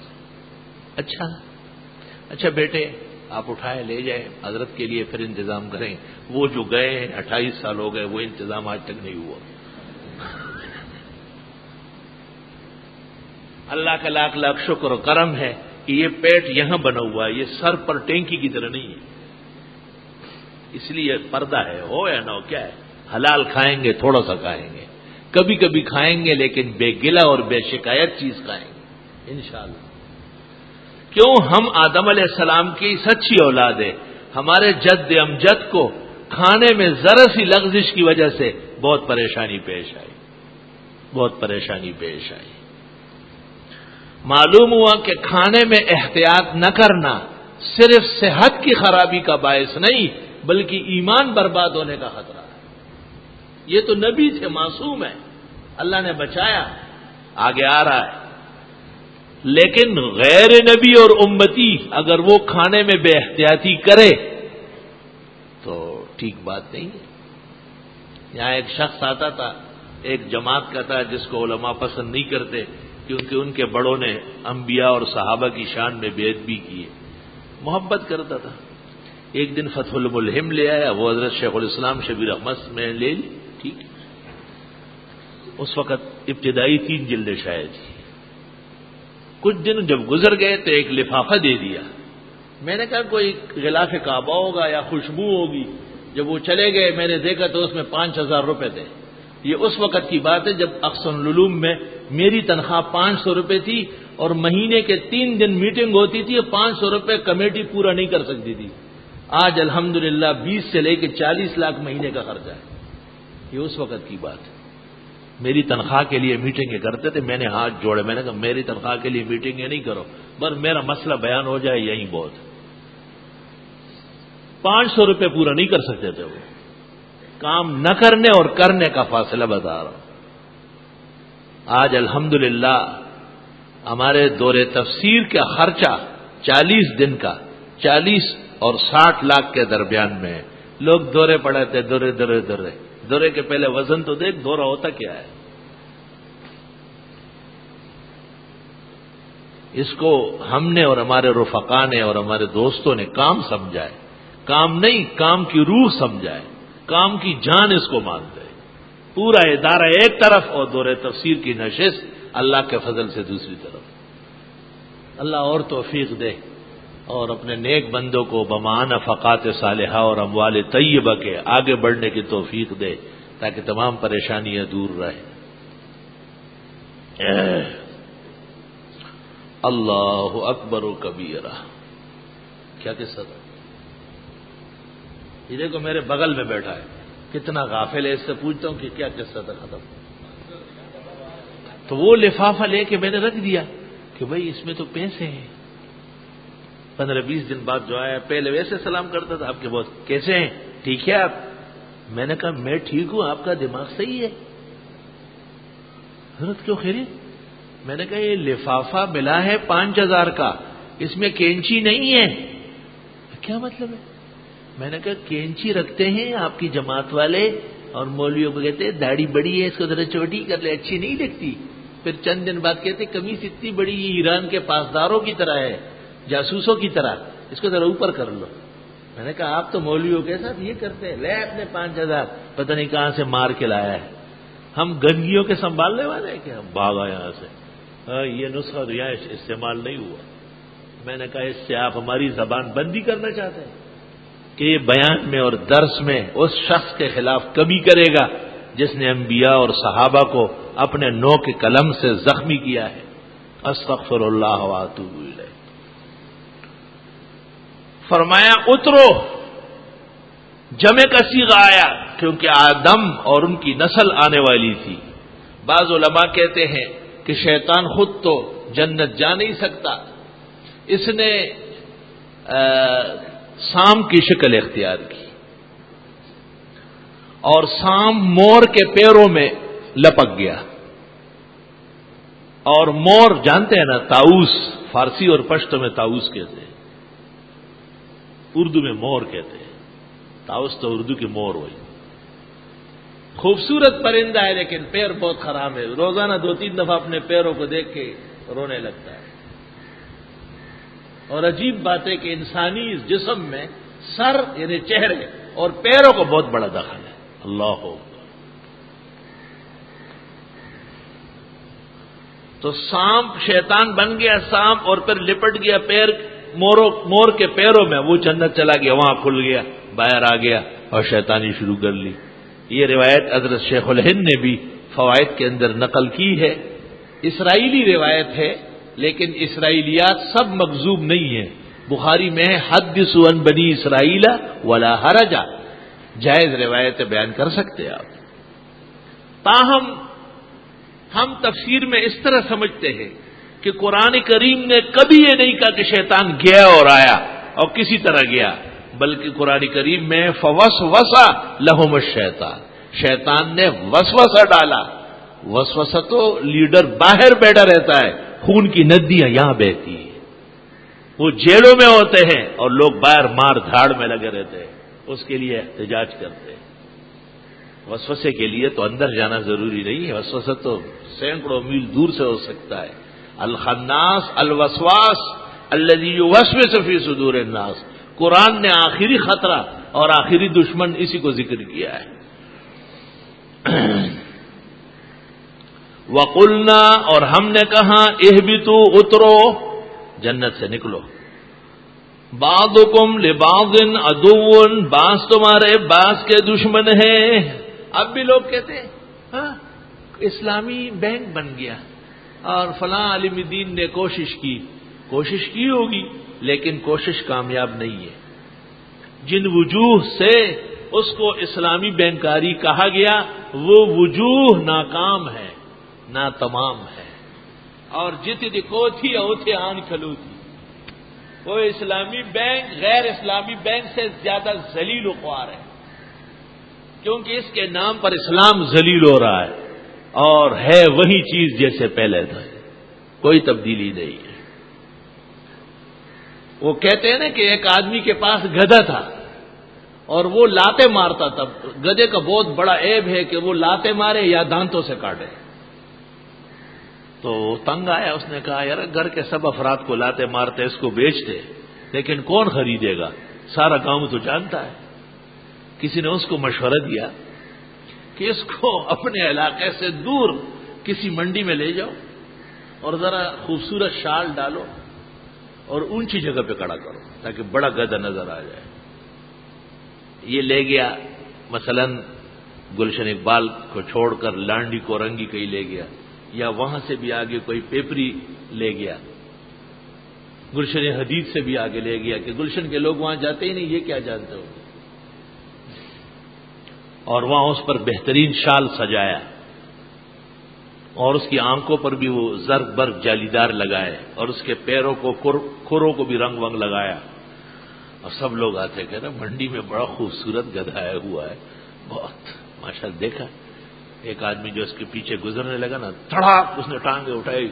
اچھا بیٹے آپ اٹھائے لے جائیں، حضرت کے لیے پھر انتظام کریں۔ وہ جو گئے ہیں 28 سال ہو گئے، وہ انتظام آج تک نہیں ہوا۔ اللہ کا لاکھ لاکھ شکر و کرم ہے کہ یہ پیٹ یہاں بنا ہوا ہے، یہ سر پر ٹینکی کی طرح نہیں ہے، اس لیے پردہ ہے، ہو یا نہ ہو، کیا ہے، حلال کھائیں گے، تھوڑا سا کھائیں گے، کبھی کبھی کھائیں گے، لیکن بے گلا اور بے شکایت چیز کھائیں گے انشاءاللہ۔ کیوں؟ ہم آدم علیہ السلام کی سچی اولاد ہے۔ ہمارے جد امجد کو کھانے میں ذرا سی لغزش کی وجہ سے بہت پریشانی پیش آئی۔ معلوم ہوا کہ کھانے میں احتیاط نہ کرنا صرف صحت کی خرابی کا باعث نہیں بلکہ ایمان برباد ہونے کا خطرہ ہے۔ یہ تو نبی تھے، معصوم ہے، اللہ نے بچایا، آگے آ رہا ہے۔ لیکن غیر نبی اور امتی اگر وہ کھانے میں بے احتیاطی کرے تو ٹھیک بات نہیں ہے۔ یہاں ایک شخص آتا تھا، ایک جماعت کا تھا جس کو علماء پسند نہیں کرتے کیونکہ ان کے بڑوں نے انبیاء اور صحابہ کی شان میں بے ادبی کی ہے، محبت کرتا تھا۔ ایک دن فتح الملہم لے آیا، وہ حضرت شیخ الاسلام شبیر احمد میں لے لی، ٹھیک۔ اس وقت ابتدائی 3 جلدیں شائع تھی۔ کچھ دن جب گزر گئے تو ایک لفافہ دے دیا۔ میں نے کہا کوئی غلاف کعبہ ہوگا یا خوشبو ہوگی۔ جب وہ چلے گئے میں نے دیکھا تو اس میں 5000 روپے تھے۔ یہ اس وقت کی بات ہے جب احسن العلوم میں میری تنخواہ 500 روپے تھی اور مہینے کے 3 دن میٹنگ ہوتی تھی، 500 روپے کمیٹی پورا نہیں کر سکتی تھی۔ آج الحمدللہ 20 سے لے کے 40 لاکھ مہینے کا خرچہ ہے۔ یہ اس وقت کی بات ہے۔ میری تنخواہ کے لیے میٹنگیں کرتے تھے، میں نے ہاتھ جوڑے، میں نے کہا میری تنخواہ کے لیے میٹنگیں نہیں کرو، بس میرا مسئلہ بیان ہو جائے یہی بہت ہے۔ 500 روپے پورا نہیں کر سکتے تھے وہ۔ کام نہ کرنے اور کرنے کا فاصلہ بتا رہا ہوں۔ آج الحمدللہ ہمارے دور تفسیر کا خرچہ 40 دن کا 40 اور 60 لاکھ کے درمیان میں ہے۔ لوگ دورے پڑھاتے، دورے کے پہلے وزن تو دیکھ، دورہ ہوتا کیا ہے۔ اس کو ہم نے اور ہمارے رفقا نے اور ہمارے دوستوں نے کام سمجھا ہے، کام نہیں، کام کی روح سمجھا ہے، کام کی جان اس کو مانتے ہیں۔ پورا ادارہ ایک طرف اور دور تفسیر کی نشست اللہ کے فضل سے دوسری طرف۔ اللہ اور توفیق دے اور اپنے نیک بندوں کو بمان افقات صالحہ اور اموال طیبہ کے آگے بڑھنے کی توفیق دے تاکہ تمام پریشانیاں دور رہیں۔ اللہ اکبر و کبیرہ۔ کیا قصہ تھا؟ یہ دیکھو میرے بغل میں بیٹھا ہے، کتنا غافل ہے، اس سے پوچھتا ہوں کہ کیا قصہ تھا، ختم۔ تو وہ لفافہ لے کے میں نے رکھ دیا کہ بھئی اس میں تو پیسے ہیں۔ 15-20 دن بعد جو آیا، پہلے ویسے سلام کرتا تھا، آپ کے بہت کیسے ہیں، ٹھیک ہے آپ؟ میں نے کہا میں ٹھیک ہوں، آپ کا دماغ صحیح ہے، حضرت کیوں خیریت؟ میں نے کہا یہ لفافہ ملا ہے 5000 کا، اس میں کینچی نہیں ہے۔ کیا مطلب ہے؟ میں نے کہا کینچی رکھتے ہیں آپ کی جماعت والے، اور مولویوں کو کہتے ہیں داڑھی بڑی ہے، اس کو ذرا چھوٹی کر لے، اچھی نہیں لگتی۔ پھر چند دن بعد کہتے قمیص اتنی بڑی، یہ ایران کے پاسداروں کی طرح ہے، جاسوسوں کی طرح، اس کو ذرا اوپر کر لو۔ میں نے کہا آپ تو مولویوں کے ساتھ یہ کرتے ہیں، لے اپنے 5000، پتہ نہیں کہاں سے مار کے لایا ہے۔ ہم گنگیوں کے سنبھالنے والے ہیں کہ ہم بھاگا یہاں سے، یہ نسخہ یہاں استعمال نہیں ہوا۔ میں نے کہا اس سے آپ ہماری زبان بندی کرنا چاہتے ہیں کہ یہ بیان میں اور درس میں اس شخص کے خلاف کمی کرے گا جس نے انبیاء اور صحابہ کو اپنے نو کے قلم سے زخمی کیا ہے۔ استغفر اللہ واتوب الیہ۔ فرمایا اترو، جمع کا صیغہ آیا کیونکہ آدم اور ان کی نسل آنے والی تھی۔ بعض علماء کہتے ہیں کہ شیطان خود تو جنت جا نہیں سکتا، اس نے سام کی شکل اختیار کی اور سام مور کے پیروں میں لپک گیا، اور مور جانتے ہیں نا، طاؤس، فارسی اور پشتو میں طاؤس کہتے ہیں، اردو میں مور کہتے ہیں، طاؤس تو اردو کی مور ہوئی۔ خوبصورت پرندہ ہے لیکن پیر بہت خراب ہے، روزانہ 2-3 دفعہ اپنے پیروں کو دیکھ کے رونے لگتا ہے۔ اور عجیب بات ہے کہ انسانی اس جسم میں سر یعنی چہرے اور پیروں کو بہت بڑا دخل ہے۔ اللہ ہو تو سانپ شیطان بن گیا سانپ، اور پھر لپٹ گیا پیر مور کے پیروں میں، وہ جنت چلا گیا، وہاں کھل گیا، باہر آ گیا اور شیطانی شروع کر لی۔ یہ روایت حضرت شیخ الہند نے بھی فوائد کے اندر نقل کی ہے، اسرائیلی روایت ہے، لیکن اسرائیلیات سب مکذوب نہیں ہیں۔ بخاری میں ہے حدثوا عن بنی اسرائیل ولا حرج، جائز روایت بیان کر سکتے آپ۔ تاہم ہم تفسیر میں اس طرح سمجھتے ہیں کہ قرآن کریم نے کبھی یہ نہیں کہا کہ شیطان گیا اور آیا اور کسی طرح گیا، بلکہ قرآن کریم میں فوسوس لہم الشیطان، شیطان نے وسوسہ ڈالا۔ وسوسہ تو لیڈر باہر بیٹھا رہتا ہے، خون کی ندیاں یہاں بہتی ہیں، وہ جیلوں میں ہوتے ہیں اور لوگ باہر مار دھاڑ میں لگے رہتے ہیں، اس کے لیے احتجاج کرتے ہیں۔ وسوسے کے لیے تو اندر جانا ضروری نہیں ہے، وسوسہ تو سینکڑوں میل دور سے ہو سکتا ہے۔ الخناس الوسواس الذی یوسوس فی صدور الناس، قرآن نے آخری خطرہ اور آخری دشمن اسی کو ذکر کیا ہے۔ وَقُلْنَا، اور ہم نے کہا اہبطوا، اترو، جنت سے نکلو، بعضکم لبعض عدو، بعض تمہارے بعض کے دشمن ہیں۔ اب بھی لوگ کہتے ہیں ہاں اسلامی بینک بن گیا اور فلاں عالم دین نے کوشش کی ہوگی، لیکن کوشش کامیاب نہیں ہے۔ جن وجوہ سے اس کو اسلامی بینکاری کہا گیا وہ وجوہ ناکام ہے، ناتمام ہے، اور جتنی کو تھی اوتھے آن کھلو تھی۔ وہ اسلامی بینک غیر اسلامی بینک سے زیادہ ذلیل و خوار ہے، کیونکہ اس کے نام پر اسلام ذلیل ہو رہا ہے اور ہے وہی چیز جیسے پہلے تھا، کوئی تبدیلی نہیں ہے۔ وہ کہتے ہیں نا کہ ایک آدمی کے پاس گدھا تھا اور وہ لاتے مارتا تھا، گدھے کا بہت بڑا عیب ہے کہ وہ لاتے مارے یا دانتوں سے کاٹے۔ تو تنگ آیا، اس نے کہا یار گھر کے سب افراد کو لاتے مارتے، اس کو بیچتے، لیکن کون خریدے گا، سارا گاؤں تو جانتا ہے۔ کسی نے اس کو مشورہ دیا کہ اس کو اپنے علاقے سے دور کسی منڈی میں لے جاؤ اور ذرا خوبصورت شال ڈالو اور اونچی جگہ پہ کھڑا کرو تاکہ بڑا گدھا نظر آ جائے۔ یہ لے گیا، مثلا گلشن اقبال کو چھوڑ کر لانڈی کورنگی کہیں لے گیا، یا وہاں سے بھی آگے کوئی پیپری لے گیا، گلشن حدید سے بھی آگے لے گیا کہ گلشن کے لوگ وہاں جاتے ہی نہیں، یہ کیا جانتے ہو؟ اور وہاں اس پر بہترین شال سجایا اور اس کی آنکھوں پر بھی وہ زرق برق جالیدار لگائے اور اس کے پیروں کو کھروں کو بھی رنگ ونگ لگایا، اور سب لوگ آتے کہہ رہے منڈی میں بڑا خوبصورت گدھا آیا ہوا ہے، بہت ماشاءاللہ۔ دیکھا ایک آدمی جو اس کے پیچھے گزرنے لگا نا، تھڑاک اس نے ٹانگیں اٹھائی،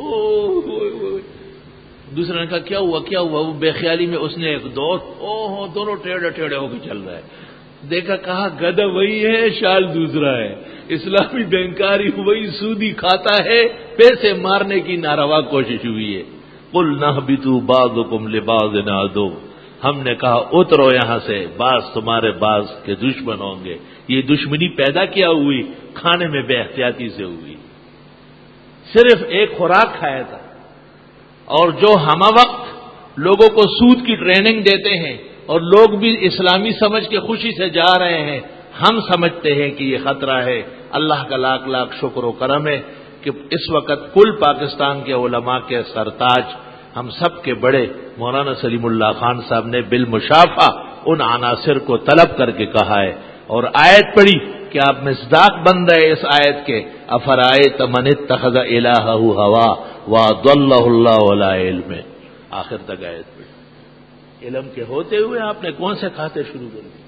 دوسرے نے کہا کیا ہوا کیا ہوا؟ وہ بے خیالی میں اس نے ایک دونوں ٹیڑھے ٹیڑھے ہو کے چل رہا ہے۔ دیکھا کہا گدھا وہی ہے، شال دوسرا ہے، اسلامی بینکاری وہی سودی کھاتا ہے، پیسے مارنے کی ناروا کوشش ہوئی ہے۔ قل نہبطوا بعضکم لبعض عدو، ہم نے کہا اترو یہاں سے، بعض تمہارے بعض کے دشمن ہوں گے۔ یہ دشمنی پیدا کیا ہوئی؟ کھانے میں بے احتیاطی سے ہوئی۔ صرف ایک خوراک کھایا تھا، اور جو ہمہ وقت لوگوں کو سود کی ٹریننگ دیتے ہیں اور لوگ بھی اسلامی سمجھ کے خوشی سے جا رہے ہیں، ہم سمجھتے ہیں کہ یہ خطرہ ہے۔ اللہ کا لاکھ لاکھ شکر و کرم ہے کہ اس وقت کل پاکستان کے علماء کے سرتاج، ہم سب کے بڑے مولانا سلیم اللہ خان صاحب نے بالمشافہ ان عناصر کو طلب کر کے کہا ہے، اور آیت پڑھی کہ آپ مصداق بن رہے اس آیت کے، افرائیت من اتخذ الہہ ہوا وضلہ اللہ علی علم، آخر تک آیت پڑھی۔ علم کے ہوتے ہوئے آپ نے کون سے کھاتے شروع کر دیے؟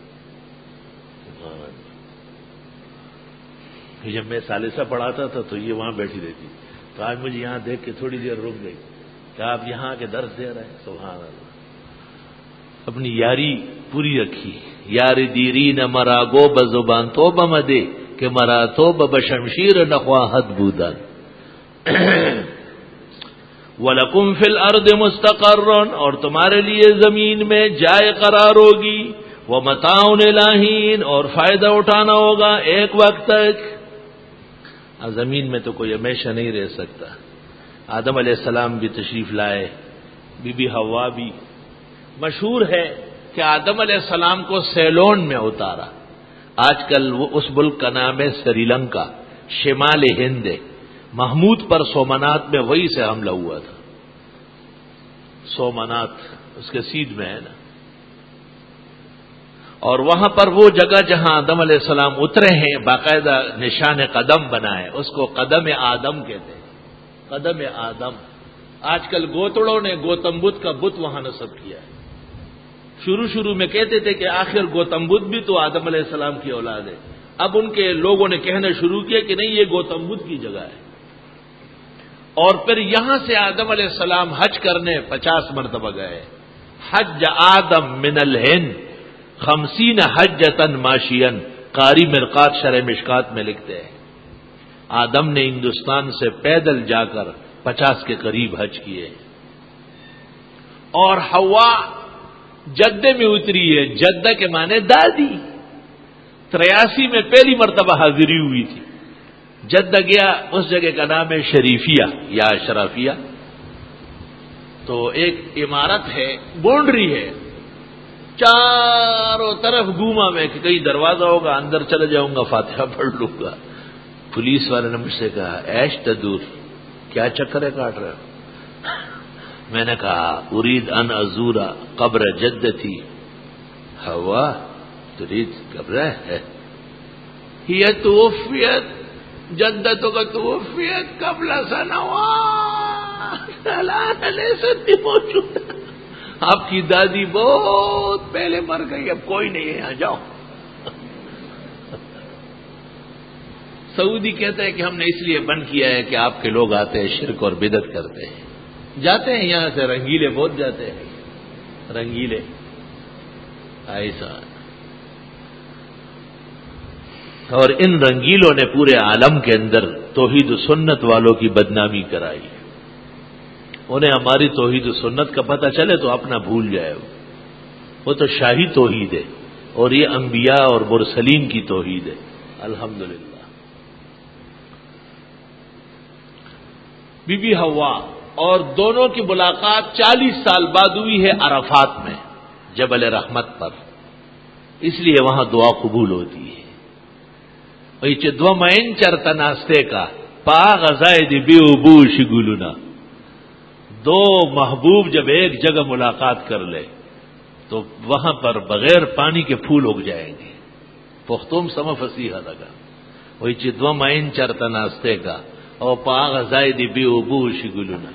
جب میں ثالثہ پڑھاتا تھا تو یہ وہاں بیٹھی رہتی، تو آج مجھے یہاں دیکھ کے تھوڑی دیر رک گئی کہ آپ یہاں کے درس دے رہے ہیں۔ سبحان اللہ، اپنی یاری پوری رکھی۔ یار دیری نہ مرا گو بزبان تو بمدے کہ مرا تو بشمشیر نخواہت بودن وَلَكُمْ فِي الْأَرْضِ مُسْتَقَرٌّ، اور تمہارے لیے زمین میں جائے قرار ہوگی، وَمَتَاعٌ إِلَىٰ حِینٍ، اور فائدہ اٹھانا ہوگا ایک وقت تک۔ زمین میں تو کوئی ہمیشہ نہیں رہ سکتا۔ آدم علیہ السلام بھی تشریف لائے، بی بی حوا بھی۔ مشہور ہے کہ آدم علیہ السلام کو سیلون میں اتارا۔ آج کل وہ اس ملک کا نام ہے سری لنکا، شمال ہند ہے۔ محمود پر سومنات میں وہی سے حملہ ہوا تھا۔ سومنات اس کے سیدھ میں ہے نا، اور وہاں پر وہ جگہ جہاں آدم علیہ السلام اترے ہیں باقاعدہ نشان قدم بنا ہے، اس کو قدم آدم کہتے ہیں، قدم آدم۔ آج کل گوتڑوں نے گوتم بدھ کا بت وہاں نصب کیا ہے۔ شروع میں کہتے تھے کہ آخر گوتم بدھ بھی تو آدم علیہ السلام کی اولاد ہے، اب ان کے لوگوں نے کہنا شروع کیا کہ نہیں، یہ گوتم بدھ کی جگہ ہے۔ اور پھر یہاں سے آدم علیہ السلام حج کرنے 50 مرتبہ گئے۔ حج آدم من الہند 50 حجتن ماشین، قاری مرقات شرح مشکات میں لکھتے ہیں آدم نے ہندوستان سے پیدل جا کر 50 کے قریب حج کیے، اور حوا جدہ میں اتری ہے، جدہ کے معنی دادی۔ 83 میں پہلی مرتبہ حاضری ہوئی تھی، جدہ گیا، اس جگہ کا نام ہے شریفیہ یا اشرافیہ۔ تو ایک عمارت ہے، باؤنڈری ہے، چاروں طرف گھوما میں کہ کہیں دروازہ ہوگا، اندر چلے جاؤں گا، فاتحہ پڑھ لوں گا۔ پولیس والے نے مجھ سے کہا ایش تدور، کیا چکرے کاٹ رہے ہو؟ میں نے کہا ارید ان ازورا قبر جدتی حوا، ترید قبر ہے، ہی توفیت جدتوں کا توفیت قبل سنوات، لیست موجود، آپ کی دادی بہت پہلے مر گئی، اب کوئی نہیں ہے، یہاں جاؤ۔ سعودی کہتا ہے کہ ہم نے اس لیے بند کیا ہے کہ آپ کے لوگ آتے ہیں شرک اور بدعت کرتے ہیں، جاتے ہیں یہاں سے، رنگیلے بہت جاتے ہیں، رنگیلے ایسا۔ اور ان رنگیلوں نے پورے عالم کے اندر توحید و سنت والوں کی بدنامی کرائی۔ انہیں ہماری توحید و سنت کا پتہ چلے تو اپنا بھول جائے، وہ تو شاہی توحید ہے، اور یہ انبیاء اور مرسلین کی توحید ہے۔ الحمدللہ۔ بی بی حوا اور دونوں کی ملاقات 40 سال بعد ہوئی ہے عرفات میں، جبل رحمت پر، اس لیے وہاں دعا قبول ہوتی ہے۔ وہی دو مین چرتا ناستے کا پا غزائے دی بیو بوش گلونا، دو محبوب جب ایک جگہ ملاقات کر لے تو وہاں پر بغیر پانی کے پھول اگ جائیں گے. پختوم سم فصیحہ لگا وہی چدو مائن چرتا ناستے کا اور پاغ زائدی بی ابو شگلنا.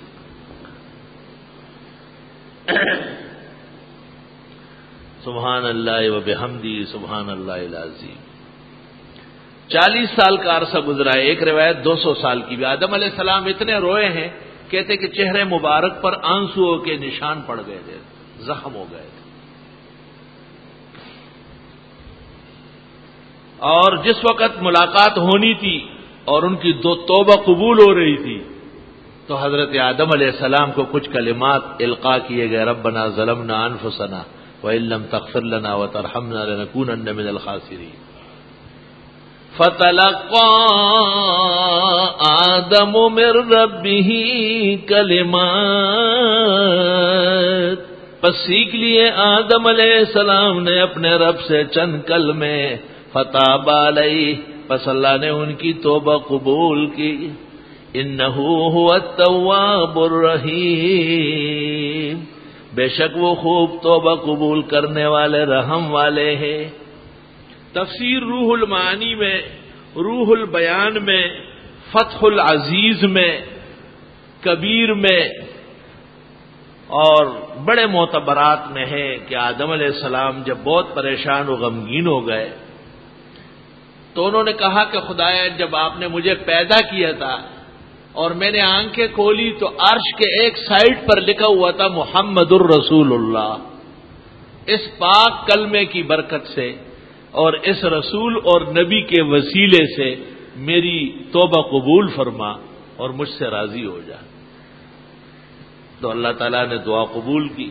سبحان اللہ و بحمدی سبحان اللہ العظیم. 40 سال کا عرصہ گزرا ہے. ایک روایت 200 سال کی بھی. آدم علیہ السلام اتنے روئے ہیں کہتے کہ چہرے مبارک پر آنسوؤں کے نشان پڑ گئے تھے, زخم ہو گئے تھے. اور جس وقت ملاقات ہونی تھی اور ان کی دو توبہ قبول ہو رہی تھی تو حضرت آدم علیہ السلام کو کچھ کلمات القاء کیے گئے. ربنا ظلمنا انفسنا وَإِن لَّمْ تَغْفِرْ لَنَا وَتَرْحَمْنَا لَنَكُونَنَّ مِنَ الْخَاسِرِينَ. فَتَلَقَّىٰ آدَمُ مِن رَّبِّهِ كَلِمَاتٍ. پس سیکھ لیے آدم علیہ السلام نے اپنے رب سے چند کلمے. فَتَابَ عَلَيْهِ, پس اللہ نے ان کی توبہ قبول کی. إِنَّهُ هُوَ التَّوَّابُ الرَّحِيمُ, بے شک وہ خوب توبہ قبول کرنے والے رحم والے ہیں. تفسیر روح المعانی میں, روح البیان میں, فتح العزیز میں, کبیر میں اور بڑے معتبرات میں ہے کہ آدم علیہ السلام جب بہت پریشان و غمگین ہو گئے تو انہوں نے کہا کہ خدایا جب آپ نے مجھے پیدا کیا تھا اور میں نے آنکھیں کھولی تو عرش کے ایک سائڈ پر لکھا ہوا تھا محمد الرسول اللہ. اس پاک کلمے کی برکت سے اور اس رسول اور نبی کے وسیلے سے میری توبہ قبول فرما اور مجھ سے راضی ہو جا. تو اللہ تعالیٰ نے دعا قبول کی.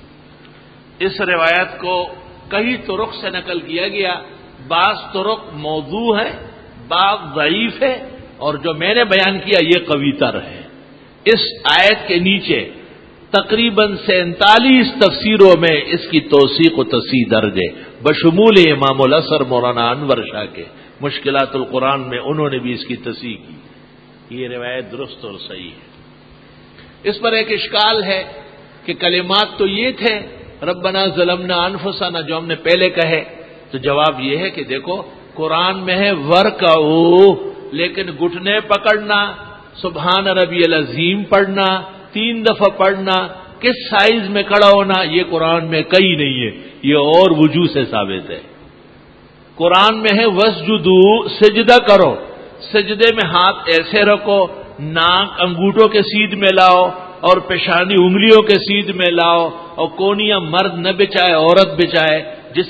اس روایت کو کئی طرق سے نقل کیا گیا. بعض طرق موضوع ہے, بعض ضعیف ہے, اور جو میں نے بیان کیا یہ قوی تر ہے. اس آیت کے نیچے تقریباً 47 تفسیروں میں اس کی توثیق و تصحیح درج ہے, بشمول امام الاثر مولانا انور شاہ کے مشکلات القرآن میں انہوں نے بھی اس کی تصحیح کی. یہ روایت درست اور صحیح ہے. اس پر ایک اشکال ہے کہ کلمات تو یہ تھے ربنا ظلمنا انفسنا جو ہم نے پہلے کہے, تو جواب یہ ہے کہ دیکھو قرآن میں ہے ورکعو, لیکن گھٹنے پکڑنا, سبحان ربی العظیم پڑھنا, 3 دفعہ پڑھنا, کس سائز میں کھڑا ہونا, یہ قرآن میں کہیں نہیں ہے. یہ اور وجوہ سے ثابت ہے. قرآن میں ہے وسجدو, سجدہ کرو, سجدے میں ہاتھ ایسے رکھو, ناک انگوٹھوں کے سیدھ میں لاؤ اور پیشانی انگلیوں کے سیدھ میں لاؤ, اور کونیاں مرد نہ بچائے عورت بچائے,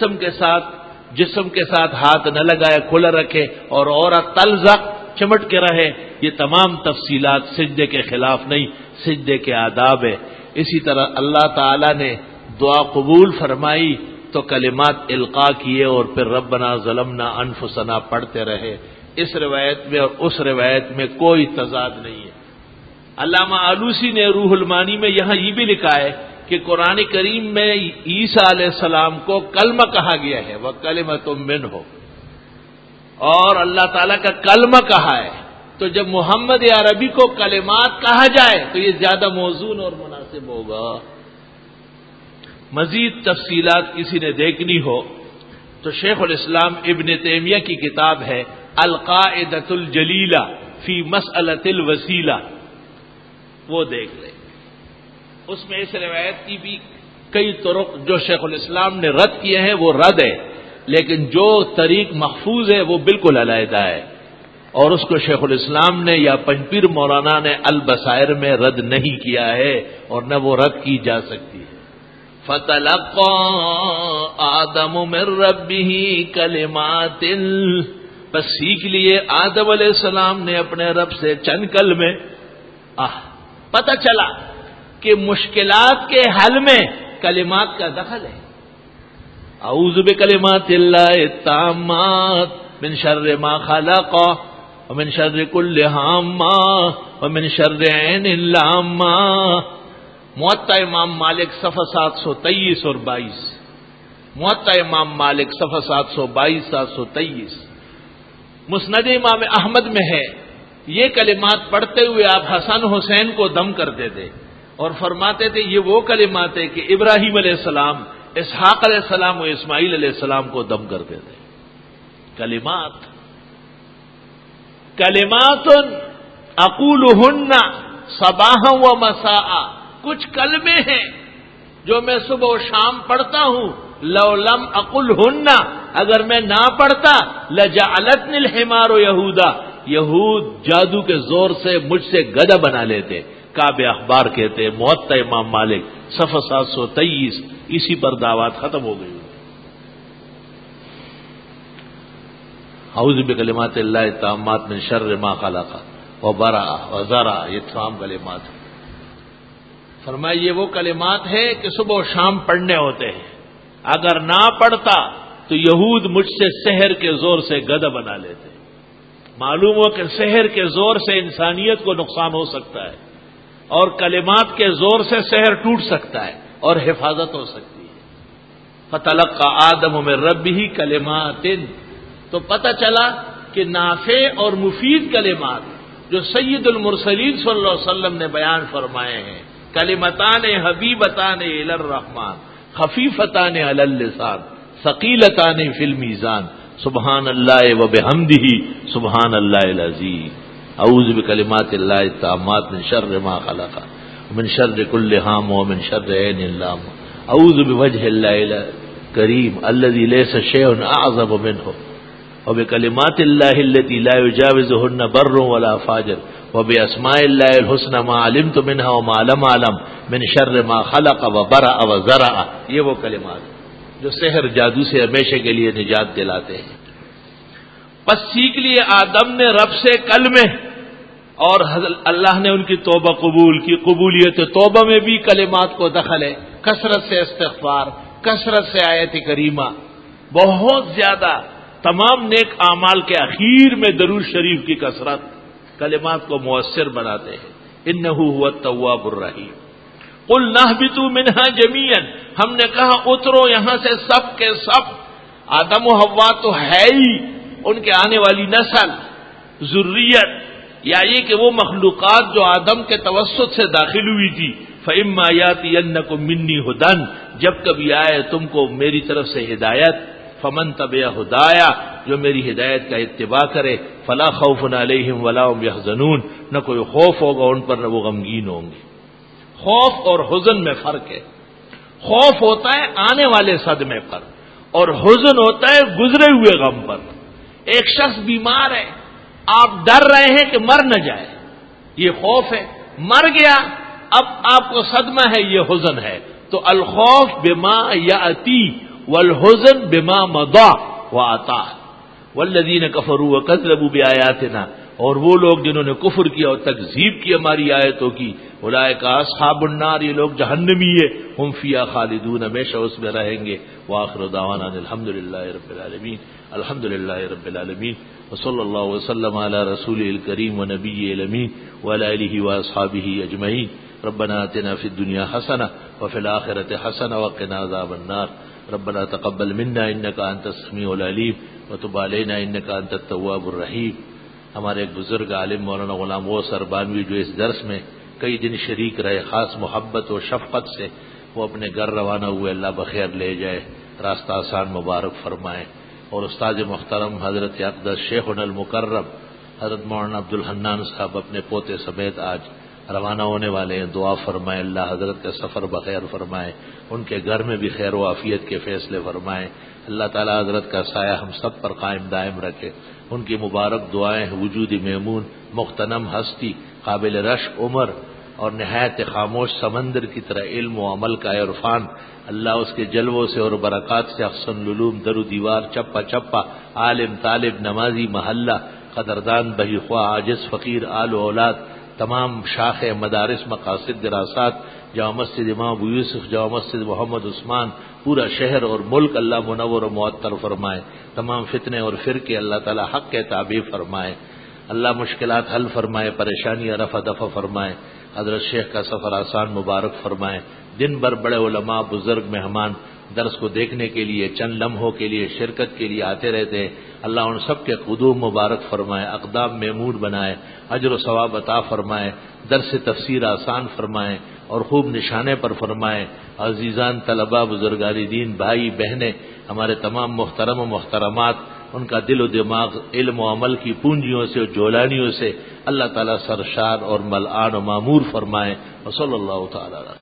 جسم کے ساتھ ہاتھ نہ لگائے, کھلا رکھے, اور عورت تلزق چمٹ کے رہے. یہ تمام تفصیلات سجدے کے خلاف نہیں, سجدے کے آداب ہے. اسی طرح اللہ تعالی نے دعا قبول فرمائی تو کلمات القاء کیے اور پھر ربنا ظلمنا انفسنا پڑھتے رہے. اس روایت میں اور اس روایت میں کوئی تضاد نہیں ہے. علامہ آلوسی نے روح المعانی میں یہاں یہ بھی لکھا ہے کہ قرآن کریم میں عیسیٰ علیہ السلام کو کلمہ کہا گیا ہے, وَكَلِمَةٌ مِّنْهُ, اور اللہ تعالیٰ کا کلمہ کہا ہے. تو جب محمد عربی کو کلمات کہا جائے تو یہ زیادہ موزون اور مناسب ہوگا. مزید تفصیلات کسی نے دیکھنی ہو تو شیخ الاسلام ابن تیمیہ کی کتاب ہے القاعدۃ الجلیلہ فی مسئلۃ الوسیلہ, وہ دیکھ لیں. اس میں اس روایت کی بھی کئی طرق جو شیخ الاسلام نے رد کیے ہیں وہ رد ہے, لیکن جو طریق محفوظ ہے وہ بالکل علیحدہ ہے, اور اس کو شیخ الاسلام نے یا پنجپیر مولانا نے البصائر میں رد نہیں کیا ہے, اور نہ وہ رد کی جا سکتی ہے. فَتَلَقَّىٰ آدَمُ مِن رَّبِّهِ كَلِمَاتٍ, بس سیکھ لیے آدم علیہ السلام نے اپنے رب سے چند کلمے. پتہ چلا کہ مشکلات کے حل میں کلمات کا دخل ہے. اعوذ بکلمات اللہ التامات من شر ما خلق ومن شر کل ہامہ ومن شر عین لامہ. موطا امام مالک صفحہ 723 اور 22, موطا امام مالک صفحہ 722 723. مسند امام احمد میں ہے یہ کلمات پڑھتے ہوئے آپ حسن حسین کو دم کرتے تھے. اور فرماتے تھے یہ وہ کلمات ہیں کہ ابراہیم علیہ السلام، اسحاق علیہ السلام و اسماعیل علیہ السلام کو دم کرتے تھے. کلمات اقولہن صباحا و مساء، کچھ کلمے ہیں جو میں صبح و شام پڑھتا ہوں. لو لم اقلہن، اگر میں نہ پڑھتا لجعلتنی الحمار یہودا، یہود جادو کے زور سے مجھ سے گدھا بنا لیتے. کعب اخبار کہتے، موطا امام مالک صفحہ 723. اسی پر دعوات ختم ہو گئی. اعوذ بکلمات اللہ التامات من شر ما خلق وبرأ وذرأ، یہ تمام کلمات. فرمایا یہ وہ کلمات ہیں کہ صبح و شام پڑھنے ہوتے ہیں، اگر نہ پڑھتا تو یہود مجھ سے سحر کے زور سے گدھا بنا لیتے. معلوم ہو کہ سحر کے زور سے انسانیت کو نقصان ہو سکتا ہے، اور کلمات کے زور سے سحر ٹوٹ سکتا ہے اور حفاظت ہو سکتی ہے. فتلقى آدم من ربہ کلمات، تو پتہ چلا کہ نافع اور مفید کلمات جو سید المرسلین صلی اللہ علیہ وسلم نے بیان فرمائے ہیں، کلمتان حبیبتان الی الرحمن خفیفتان علی اللسان ثقیلتان فی المیزان سبحان اللہ و بحمدہ سبحان اللہ العظیم. اعوذ بکلمات اللہ التامات من شر ما خلق ومن شر کل ہام ومن شر عین اللام. اعوذ بوجہ اللہ الکریم الذی لیس شیء اعظم منہ وبکلمات اللہ التی لا یجاوزہن بر ولا فاجر وباسماء اللہ الحسنى ما علمت منها وما لم اعلم من شر ما خلق وبرأ وذرأ. یہ وہ کلمات جو سحر جادو سے ہمیشہ کے لیے نجات دلاتے ہیں. پس سیکھ لیے آدم نے رب سے کلمے، اور اللہ نے ان کی توبہ قبول کی. قبولیت توبہ میں بھی کلمات کو دخل ہے. کثرت سے استغفار، کثرت سے آیت کریمہ، بہت زیادہ تمام نیک اعمال کے اخیر میں درود شریف کی کثرت کلمات کو مؤثر بناتے ہیں. انہ هو التواب الرحیم. قلنا اهبطوا منها جميعا، ہم نے کہا اترو یہاں سے سب کے سب. آدم و حوا تو ہے ہی، ان کے آنے والی نسل، ذریت، یا یہ کہ وہ مخلوقات جو آدم کے توسط سے داخل ہوئی تھی. فإما یأتینکم منی ھدی، جب کبھی آئے تم کو میری طرف سے ہدایت، فمن تبع ہدایا، جو میری ہدایت کا اتباع کرے، فلا خوف علیہم ولا هم یحزنون، نہ کوئی خوف ہوگا ان پر نہ وہ غمگین ہوں گے. خوف اور حزن میں فرق ہے. خوف ہوتا ہے آنے والے صدمے پر، اور حزن ہوتا ہے گزرے ہوئے غم پر. ایک شخص بیمار ہے، آپ ڈر رہے ہیں کہ مر نہ جائے، یہ خوف ہے. مر گیا، اب آپ کو صدمہ ہے، یہ حزن ہے. تو الخوف بما یاتی والحزن بما مضى وآتا. والذین کفروا وکذبوا بآیاتنا، اور وہ لوگ جنہوں نے کفر کیا اور تکذیب کی ہماری آیتوں کی، اولئک اصحاب النار، یہ لوگ جہنمی ہے، ہم فیہا خالدون، ہمیشہ اس میں رہیں گے. وآخر دعوانا الحمدللہ رب العالمین. الحمدللہ رب العالمین، وصلی اللہ وسلم علی رسولہ الکریم ونبیہ الامین وعلی آلہ واصحابہ اجمعین. ربنا آتنا فی الدنیا حسنہ وفی الآخرۃ حسنہ وقنا عذاب النار. ربنا تقبل منا انک انت السمیع العلیم وتب علینا انک انت التواب الرحیم. ہمارے ایک بزرگ عالم مولانا غلام غوث اربانوی جو اس درس میں کئی دن شریک رہے، خاص محبت و شفقت سے وہ اپنے گھر روانہ ہوئے. اللہ بخیر لے جائے، راستہ آسان مبارک فرمائے. اور استاد محترم حضرت اقدس شیخنا المکرم حضرت مولانا عبدالحنان صاحب اپنے پوتے سمیت آج روانہ ہونے والے ہیں. دعا فرمائے اللہ حضرت کا سفر بخیر فرمائے، ان کے گھر میں بھی خیر و عافیت کے فیصلے فرمائے. اللہ تعالی حضرت کا سایہ ہم سب پر قائم دائم رکھے. ان کی مبارک دعائیں وجود میمون، مغتنم ہستی، قابل رشک عمر اور نہایت خاموش سمندر کی طرح علم و عمل کا عرفان، اللہ اس کے جلووں سے اور برکات سے احسن العلوم در و دیوار چپا چپا، عالم طالب نمازی محلہ، قدردان بہی خواہ عاجز فقیر آل و اولاد، تمام شاخ مدارس مقاصد دراسات، جامع مسجد امام ابو یوسف، جامع مسجد محمد عثمان، پورا شہر اور ملک اللہ منور و معطر فرمائے. تمام فتنے اور فرقے اللہ تعالی حق کے تابع فرمائے. اللہ مشکلات حل فرمائے، پریشانیاں رفع دفع فرمائے. حضرت شیخ کا سفر آسان مبارک فرمائے. دن بھر بڑے علماء بزرگ مہمان درس کو دیکھنے کے لیے، چند لمحوں کے لیے شرکت کے لیے آتے رہتے ہیں. اللہ ان سب کے قدوم مبارک فرمائے، اقدام میمون بنائے، اجر و ثواب عطا فرمائے، درس تفسیر آسان فرمائے اور خوب نشانے پر فرمائے۔ عزیزان طلباء، بزرگان دین، بھائی بہنیں، ہمارے تمام محترم و محترمات، ان کا دل و دماغ علم و عمل کی پونجیوں سے اور جولانیوں سے اللہ تعالیٰ سرشار اور ملعان و معمور فرمائے۔ وصلی اللہ تعالیٰ